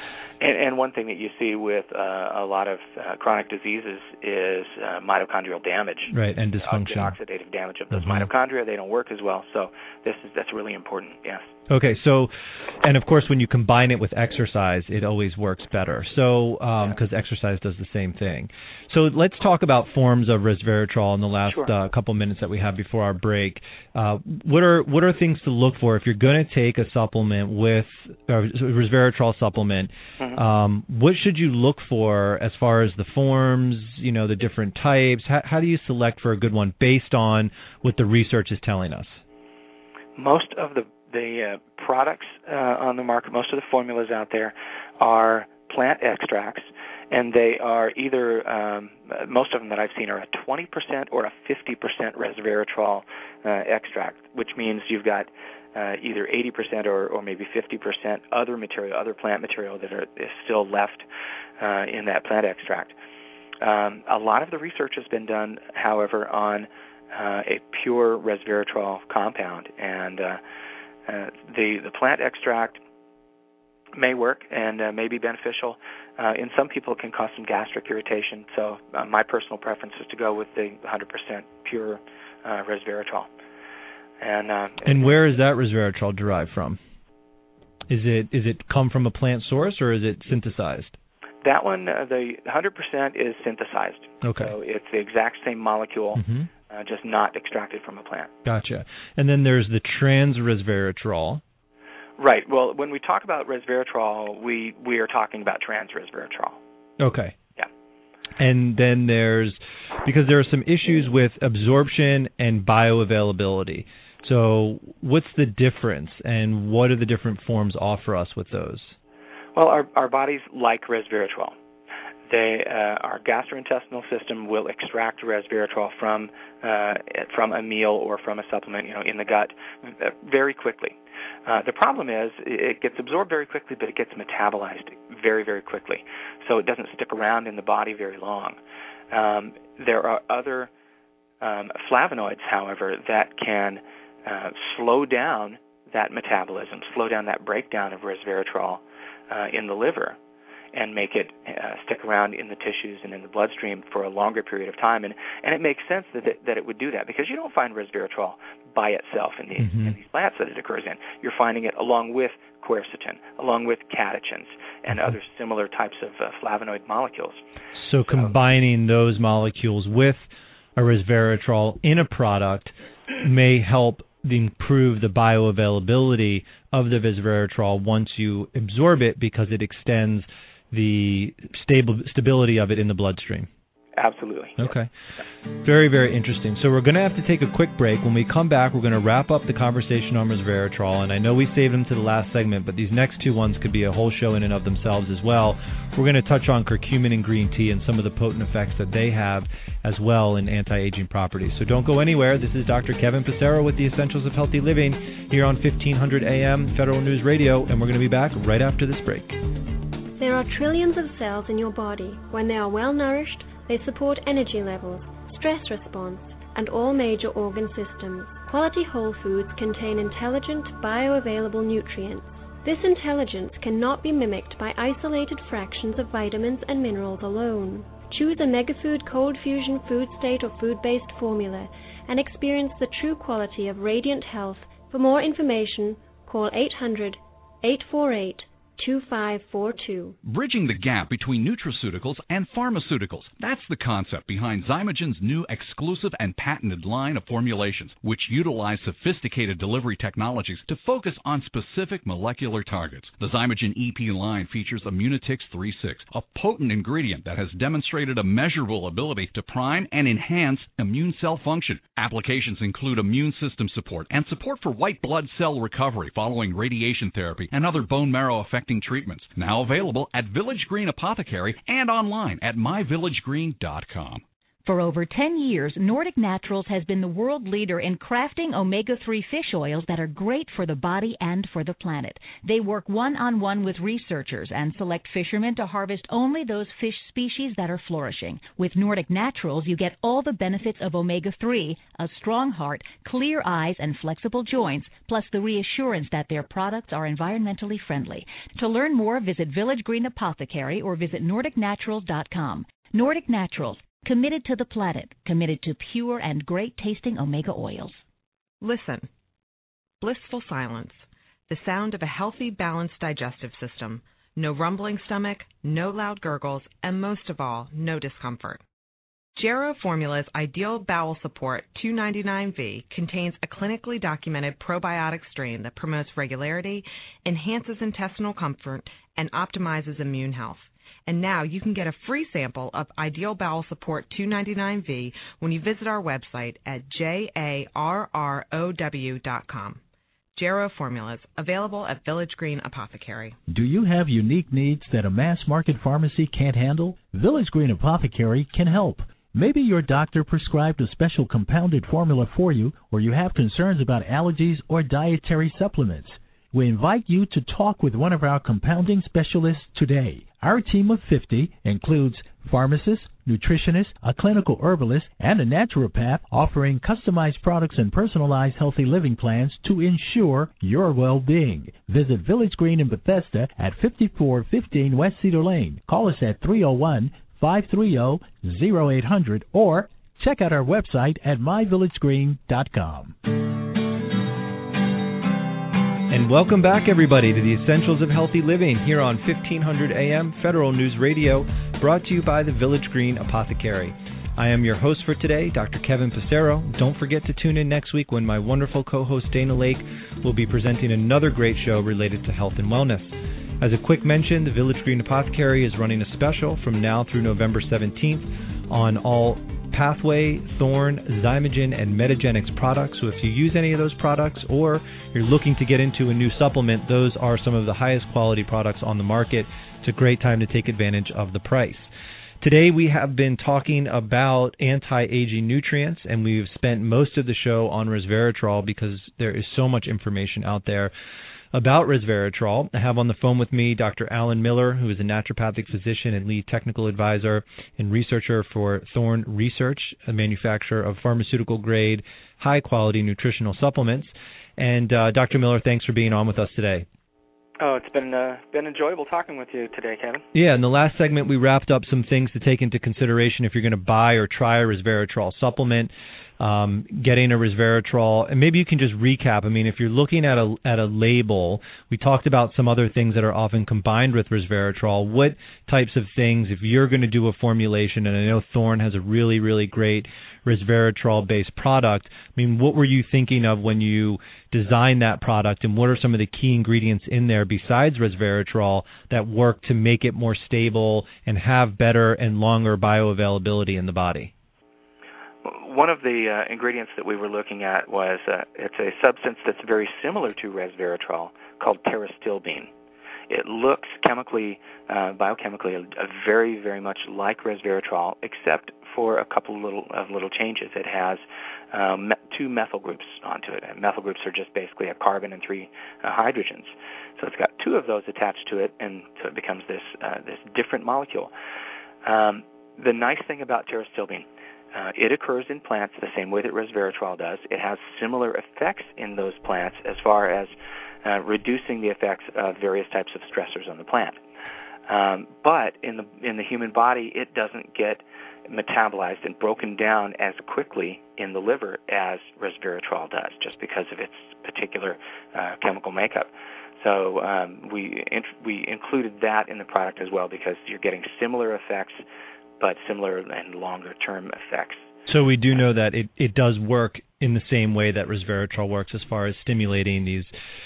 and one thing that you see with uh, a lot of uh, chronic diseases is uh, mitochondrial damage. Right, and dysfunction. Uh, the oxidative damage of those mm-hmm. mitochondria. They don't work as well. So this is that's really important, yes. Okay, so, and of course when you combine it with exercise, it always works better. So, because um, exercise does the same thing. So let's talk about forms of resveratrol in the last sure. uh, couple minutes that we have before our break. Uh, what are what are things to look for if you're going to take a supplement with a resveratrol supplement? Mm-hmm. Um, what should you look for as far as the forms, you know, the different types? How, how do you select for a good one based on what the research is telling us? Most of the the uh, products uh, on the market, most of the formulas out there are plant extracts, and they are either, um, most of them that I've seen are a twenty percent or a fifty percent resveratrol uh, extract, which means you've got uh, either eighty percent or, or maybe fifty percent other material, other plant material that are, is still left uh, in that plant extract. Um, a lot of the research has been done, however, on uh, a pure resveratrol compound, and uh, Uh, the, the plant extract may work and uh, may be beneficial. Uh, in some people, it can cause some gastric irritation. So uh, my personal preference is to go with the one hundred percent pure uh, resveratrol. And uh, and where is that resveratrol derived from? Is it is it come from a plant source or is it synthesized? That one, uh, the one hundred percent is synthesized. Okay. So it's the exact same molecule. Mm-hmm. Uh, just not extracted from a plant. Gotcha. And then there's the trans resveratrol. Right. Well, when we talk about resveratrol, we, we are talking about trans resveratrol. Okay. Yeah. And then there's, because there are some issues with absorption and bioavailability. So what's the difference, and what do the different forms offer us with those? Well, our, our bodies like resveratrol. They, uh, our gastrointestinal system will extract resveratrol from uh, from a meal or from a supplement, you know, in the gut very quickly. Uh, the problem is it gets absorbed very quickly, but it gets metabolized very, very quickly. So it doesn't stick around in the body very long. Um, there are other um, flavonoids, however, that can uh, slow down that metabolism, slow down that breakdown of resveratrol uh, in the liver, and make it uh, stick around in the tissues and in the bloodstream for a longer period of time. And, and it makes sense that it, that it would do that, because you don't find resveratrol by itself in these, mm-hmm. in these plants that it occurs in. You're finding it along with quercetin, along with catechins, and mm-hmm. other similar types of uh, flavonoid molecules. So, so combining those molecules with a resveratrol in a product may help improve the bioavailability of the resveratrol once you absorb it, because it extends the stable stability of it in the bloodstream. Absolutely. Okay. Very, very interesting. So we're going to have to take a quick break. When we come back, we're going to wrap up the conversation on resveratrol, and I know we saved them to the last segment, but these next two ones could be a whole show in and of themselves as well. We're going to touch on curcumin and green tea and some of the potent effects that they have as well in anti-aging properties. So don't go anywhere. This is Doctor Kevin Passero with the Essentials of Healthy Living here on fifteen hundred A M Federal News Radio, and we're going to be back right after this break. There are trillions of cells in your body. When they are well nourished, they support energy levels, stress response, and all major organ systems. Quality whole foods contain intelligent, bioavailable nutrients. This intelligence cannot be mimicked by isolated fractions of vitamins and minerals alone. Choose a MegaFood Cold Fusion Food State or food-based formula and experience the true quality of radiant health. For more information, call eight hundred, eight four eight, two five four two. Bridging the gap between nutraceuticals and pharmaceuticals. That's the concept behind Zymogen's new exclusive and patented line of formulations, which utilize sophisticated delivery technologies to focus on specific molecular targets. The Zymogen E P line features Immunitix three six, a potent ingredient that has demonstrated a measurable ability to prime and enhance immune cell function. Applications include immune system support and support for white blood cell recovery following radiation therapy and other bone marrow affecting treatments. Now available at Village Green Apothecary and online at my village green dot com. For over ten years, Nordic Naturals has been the world leader in crafting omega three fish oils that are great for the body and for the planet. They work one-on-one with researchers and select fishermen to harvest only those fish species that are flourishing. With Nordic Naturals, you get all the benefits of omega three, a strong heart, clear eyes, and flexible joints, plus the reassurance that their products are environmentally friendly. To learn more, visit Village Green Apothecary or visit nordic naturals dot com. Nordic Naturals. Committed to the planet, committed to pure and great-tasting omega oils. Listen. Blissful silence. The sound of a healthy, balanced digestive system. No rumbling stomach, no loud gurgles, and most of all, no discomfort. Jarrow Formula's Ideal Bowel Support two ninety-nine V contains a clinically documented probiotic strain that promotes regularity, enhances intestinal comfort, and optimizes immune health. And now you can get a free sample of Ideal Bowel Support two ninety-nine V when you visit our website at jarrow dot com. Jarrow Formulas, available at Village Green Apothecary. Do you have unique needs that a mass-market pharmacy can't handle? Village Green Apothecary can help. Maybe your doctor prescribed a special compounded formula for you, or you have concerns about allergies or dietary supplements. We invite you to talk with one of our compounding specialists today. Our team of fifty includes pharmacists, nutritionists, a clinical herbalist, and a naturopath offering customized products and personalized healthy living plans to ensure your well-being. Visit Village Green in Bethesda at fifty-four fifteen West Cedar Lane. Call us at three oh one, five three oh, oh eight hundred or check out our website at my village green dot com. And welcome back, everybody, to the Essentials of Healthy Living here on fifteen hundred A M Federal News Radio, brought to you by the Village Green Apothecary. I am your host for today, Doctor Kevin Passero. Don't forget to tune in next week when my wonderful co-host Dana Lake will be presenting another great show related to health and wellness. As a quick mention, the Village Green Apothecary is running a special from now through November seventeenth on all Pathway, Thorne, Zymogen, and Metagenics products. So if you use any of those products or you're looking to get into a new supplement, those are some of the highest quality products on the market. It's a great time to take advantage of the price. Today we have been talking about anti-aging nutrients, and we've spent most of the show on resveratrol because there is so much information out there about resveratrol. I have on the phone with me Doctor Alan Miller, who is a naturopathic physician and lead technical advisor and researcher for Thorne Research, a manufacturer of pharmaceutical-grade, high-quality nutritional supplements. And uh, Doctor Miller, thanks for being on with us today. Oh, it's been uh, been enjoyable talking with you today, Kevin. Yeah, in the last segment, we wrapped up some things to take into consideration if you're going to buy or try a resveratrol supplement, um, getting a resveratrol. And maybe you can just recap. I mean, if you're looking at a at a label, we talked about some other things that are often combined with resveratrol. What types of things, if you're going to do a formulation, and I know Thorne has a really, really great resveratrol-based product, I mean, what were you thinking of when you designed that product, and what are some of the key ingredients in there besides resveratrol that work to make it more stable and have better and longer bioavailability in the body? One of the uh, ingredients that we were looking at was uh, it's a substance that's very similar to resveratrol called pterostilbene. It looks chemically, uh, biochemically, uh, very, very much like resveratrol, except for a couple of little of little changes. It has um, two methyl groups onto it. And methyl groups are just basically a carbon and three uh, hydrogens. So it's got two of those attached to it, and so it becomes this uh, this different molecule. Um, the nice thing about pterostilbene, uh, it occurs in plants the same way that resveratrol does. It has similar effects in those plants as far as Uh, reducing the effects of various types of stressors on the plant. Um, but in the in the human body, it doesn't get metabolized and broken down as quickly in the liver as resveratrol does, just because of its particular uh, chemical makeup. So um, we int- we included that in the product as well, because you're getting similar effects, but similar and longer-term effects. So we do know that it, it does work in the same way that resveratrol works as far as stimulating these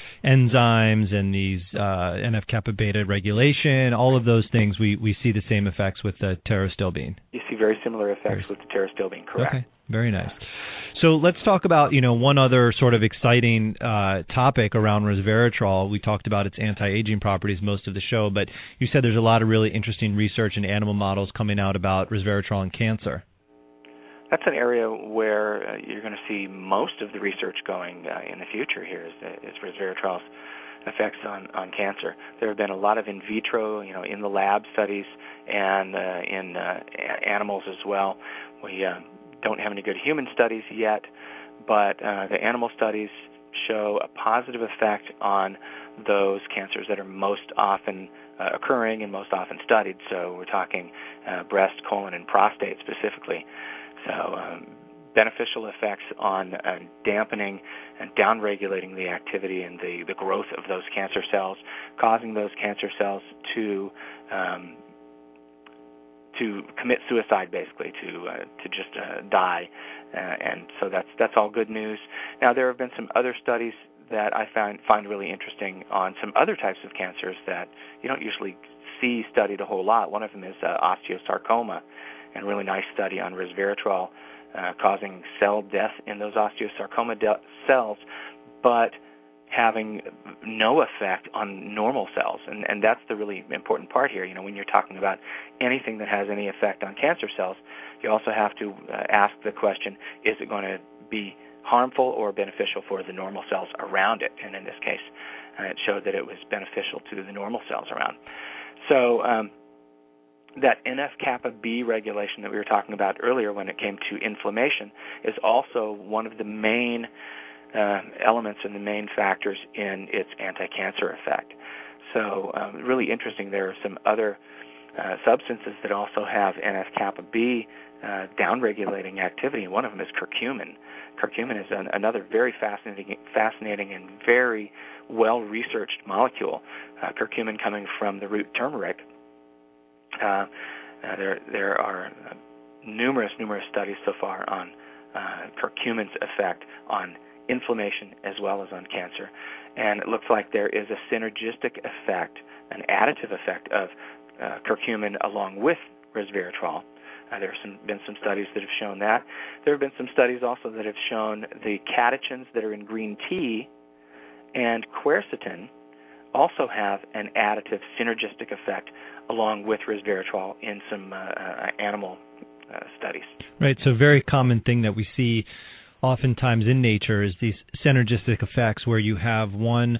enzymes and these uh, N F kappa beta regulation, all of those things, we, we see the same effects with the pterostilbene. You see very similar effects very with the pterostilbene, correct. Okay, very nice. So let's talk about, you know, one other sort of exciting uh, topic around resveratrol. We talked about its anti-aging properties most of the show, but you said there's a lot of really interesting research in animal models coming out about resveratrol and cancer. That's an area where uh, you're going to see most of the research going uh, in the future here is, is resveratrol's effects on, on cancer. There have been a lot of in vitro, you know, in the lab studies and uh, in uh, animals as well. We uh, don't have any good human studies yet, but uh, the animal studies show a positive effect on those cancers that are most often uh, occurring and most often studied. So we're talking uh, breast, colon, and prostate specifically. So um, beneficial effects on uh, dampening and downregulating the activity and the, the growth of those cancer cells, causing those cancer cells to um, to commit suicide, basically, to uh, to just uh, die. Uh, and so that's that's all good news. Now, there have been some other studies that I find find really interesting on some other types of cancers that you don't usually see studied a whole lot. One of them is uh, osteosarcoma. And a really nice study on resveratrol uh, causing cell death in those osteosarcoma de- cells, but having no effect on normal cells. And, and that's the really important part here. You know, when you're talking about anything that has any effect on cancer cells, you also have to uh, ask the question, is it going to be harmful or beneficial for the normal cells around it? And in this case, uh, it showed that it was beneficial to the normal cells around. So, um, that N F kappa B regulation that we were talking about earlier when it came to inflammation is also one of the main uh, elements and the main factors in its anti-cancer effect. So um, really interesting. There are some other uh, substances that also have N F kappa B uh, downregulating activity. One of them is curcumin. Curcumin is an, another very fascinating, fascinating and very well-researched molecule. Uh, curcumin coming from the root turmeric. Uh, uh, there, there are uh, numerous, numerous studies so far on uh, curcumin's effect on inflammation as well as on cancer, and it looks like there is a synergistic effect, an additive effect of uh, curcumin along with resveratrol Uh, there have some, been some studies that have shown that. There have been some studies also that have shown the catechins that are in green tea and quercetin also have an additive synergistic effect along with resveratrol in some uh, uh, animal uh, studies. Right, so a very common thing that we see oftentimes in nature is these synergistic effects where you have one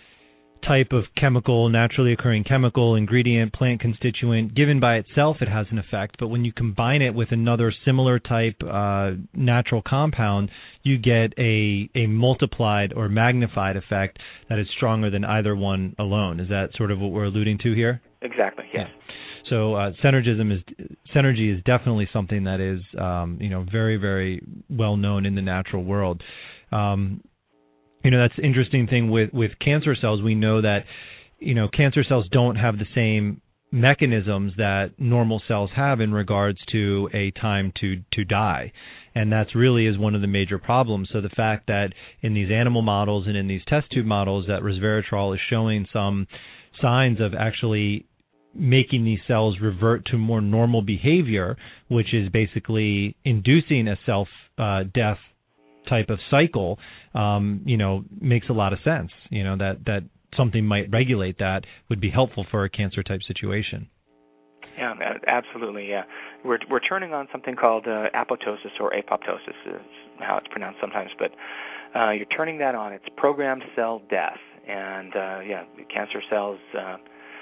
type of chemical, naturally occurring chemical, ingredient, plant constituent, given by itself it has an effect, but when you combine it with another similar type uh, natural compound, you get a, a multiplied or magnified effect that is stronger than either one alone. Is that sort of what we're alluding to here? Exactly, yes. Yeah. So uh, synergism is synergy is definitely something that is um, you know very very well known in the natural world. Um, you know that's the interesting thing with, with cancer cells. We know that you know cancer cells don't have the same mechanisms that normal cells have in regards to a time to to die, and that's really is one of the major problems. So the fact that in these animal models and in these test tube models that resveratrol is showing some signs of actually making these cells revert to more normal behavior, which is basically inducing a self-death uh, type of cycle, um, you know, makes a lot of sense. You know, that, that something might regulate that would be helpful for a cancer-type situation. Yeah, absolutely, yeah. We're we're turning on something called uh, apoptosis or apoptosis is how it's pronounced sometimes, but uh, you're turning that on. It's programmed cell death, and, uh, yeah, cancer cells, uh, uh,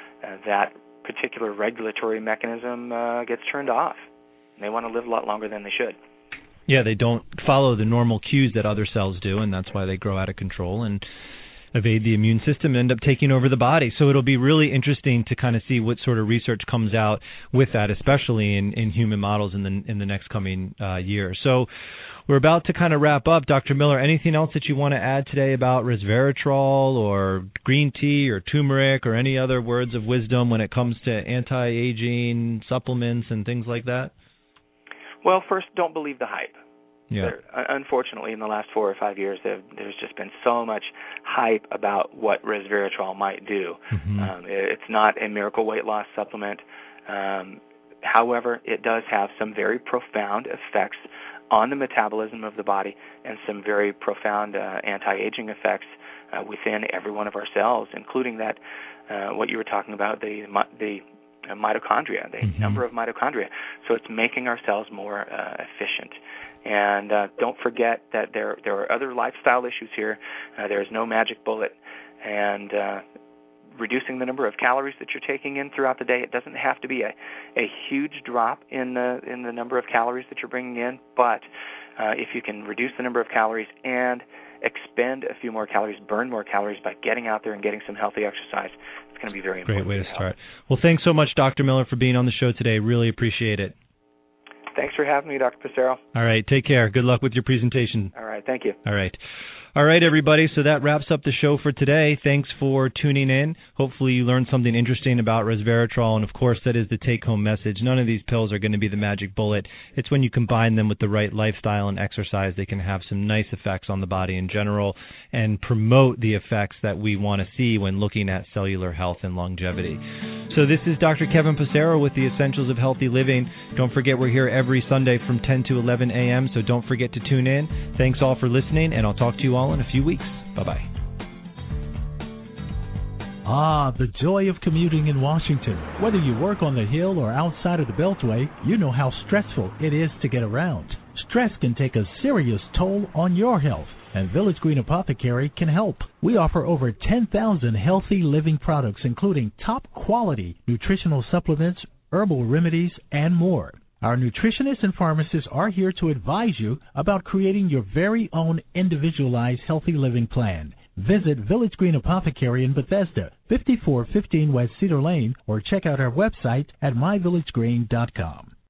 that particular regulatory mechanism uh, gets turned off. They want to live a lot longer than they should. Yeah, they don't follow the normal cues that other cells do, and that's why they grow out of control and evade the immune system and end up taking over the body. So it'll be really interesting to kind of see what sort of research comes out with that, especially in, in human models in the in the next coming uh, year. So we're about to kind of wrap up. Doctor Miller, anything else that you want to add today about resveratrol or green tea or turmeric or any other words of wisdom when it comes to anti-aging supplements and things like that? Well, first, don't believe the hype. Yeah. There, unfortunately, in the last four or five years, there, there's just been so much hype about what resveratrol might do. Mm-hmm. Um, it's not a miracle weight loss supplement. Um, however, it does have some very profound effects on the metabolism of the body and some very profound uh, anti-aging effects uh, within every one of our cells, including that uh, what you were talking about, the the uh, mitochondria, the mm-hmm. number of mitochondria. So it's making our cells more uh, efficient. And uh, don't forget that there there are other lifestyle issues here. Uh, there is no magic bullet, and uh, reducing the number of calories that you're taking in throughout the day. It doesn't have to be a, a huge drop in the in the number of calories that you're bringing in, but uh, if you can reduce the number of calories and expend a few more calories, burn more calories by getting out there and getting some healthy exercise, it's going to be very important. Great way to start. Well, thanks so much, Doctor Miller, for being on the show today. Really appreciate it. Thanks for having me, Doctor Passero. All right, take care. Good luck with your presentation. All right, thank you. All right. All right, everybody, so that wraps up the show for today. Thanks for tuning in. Hopefully you learned something interesting about resveratrol, and of course that is the take-home message. None of these pills are going to be the magic bullet. It's when you combine them with the right lifestyle and exercise, they can have some nice effects on the body in general and promote the effects that we want to see when looking at cellular health and longevity. So this is Doctor Kevin Passero with the Essentials of Healthy Living. Don't forget we're here every Sunday from ten to eleven a.m., so don't forget to tune in. Thanks all for listening, and I'll talk to you all in a few weeks. Bye-bye. Ah, the joy of commuting in Washington. Whether you work on the Hill or outside of the Beltway, you know how stressful it is to get around. Stress can take a serious toll on your health, and Village Green Apothecary can help. We offer over ten thousand healthy living products, including top-quality nutritional supplements, herbal remedies, and more. Our nutritionists and pharmacists are here to advise you about creating your very own individualized healthy living plan. Visit Village Green Apothecary in Bethesda, fifty-four fifteen West Cedar Lane, or check out our website at my village green dot com.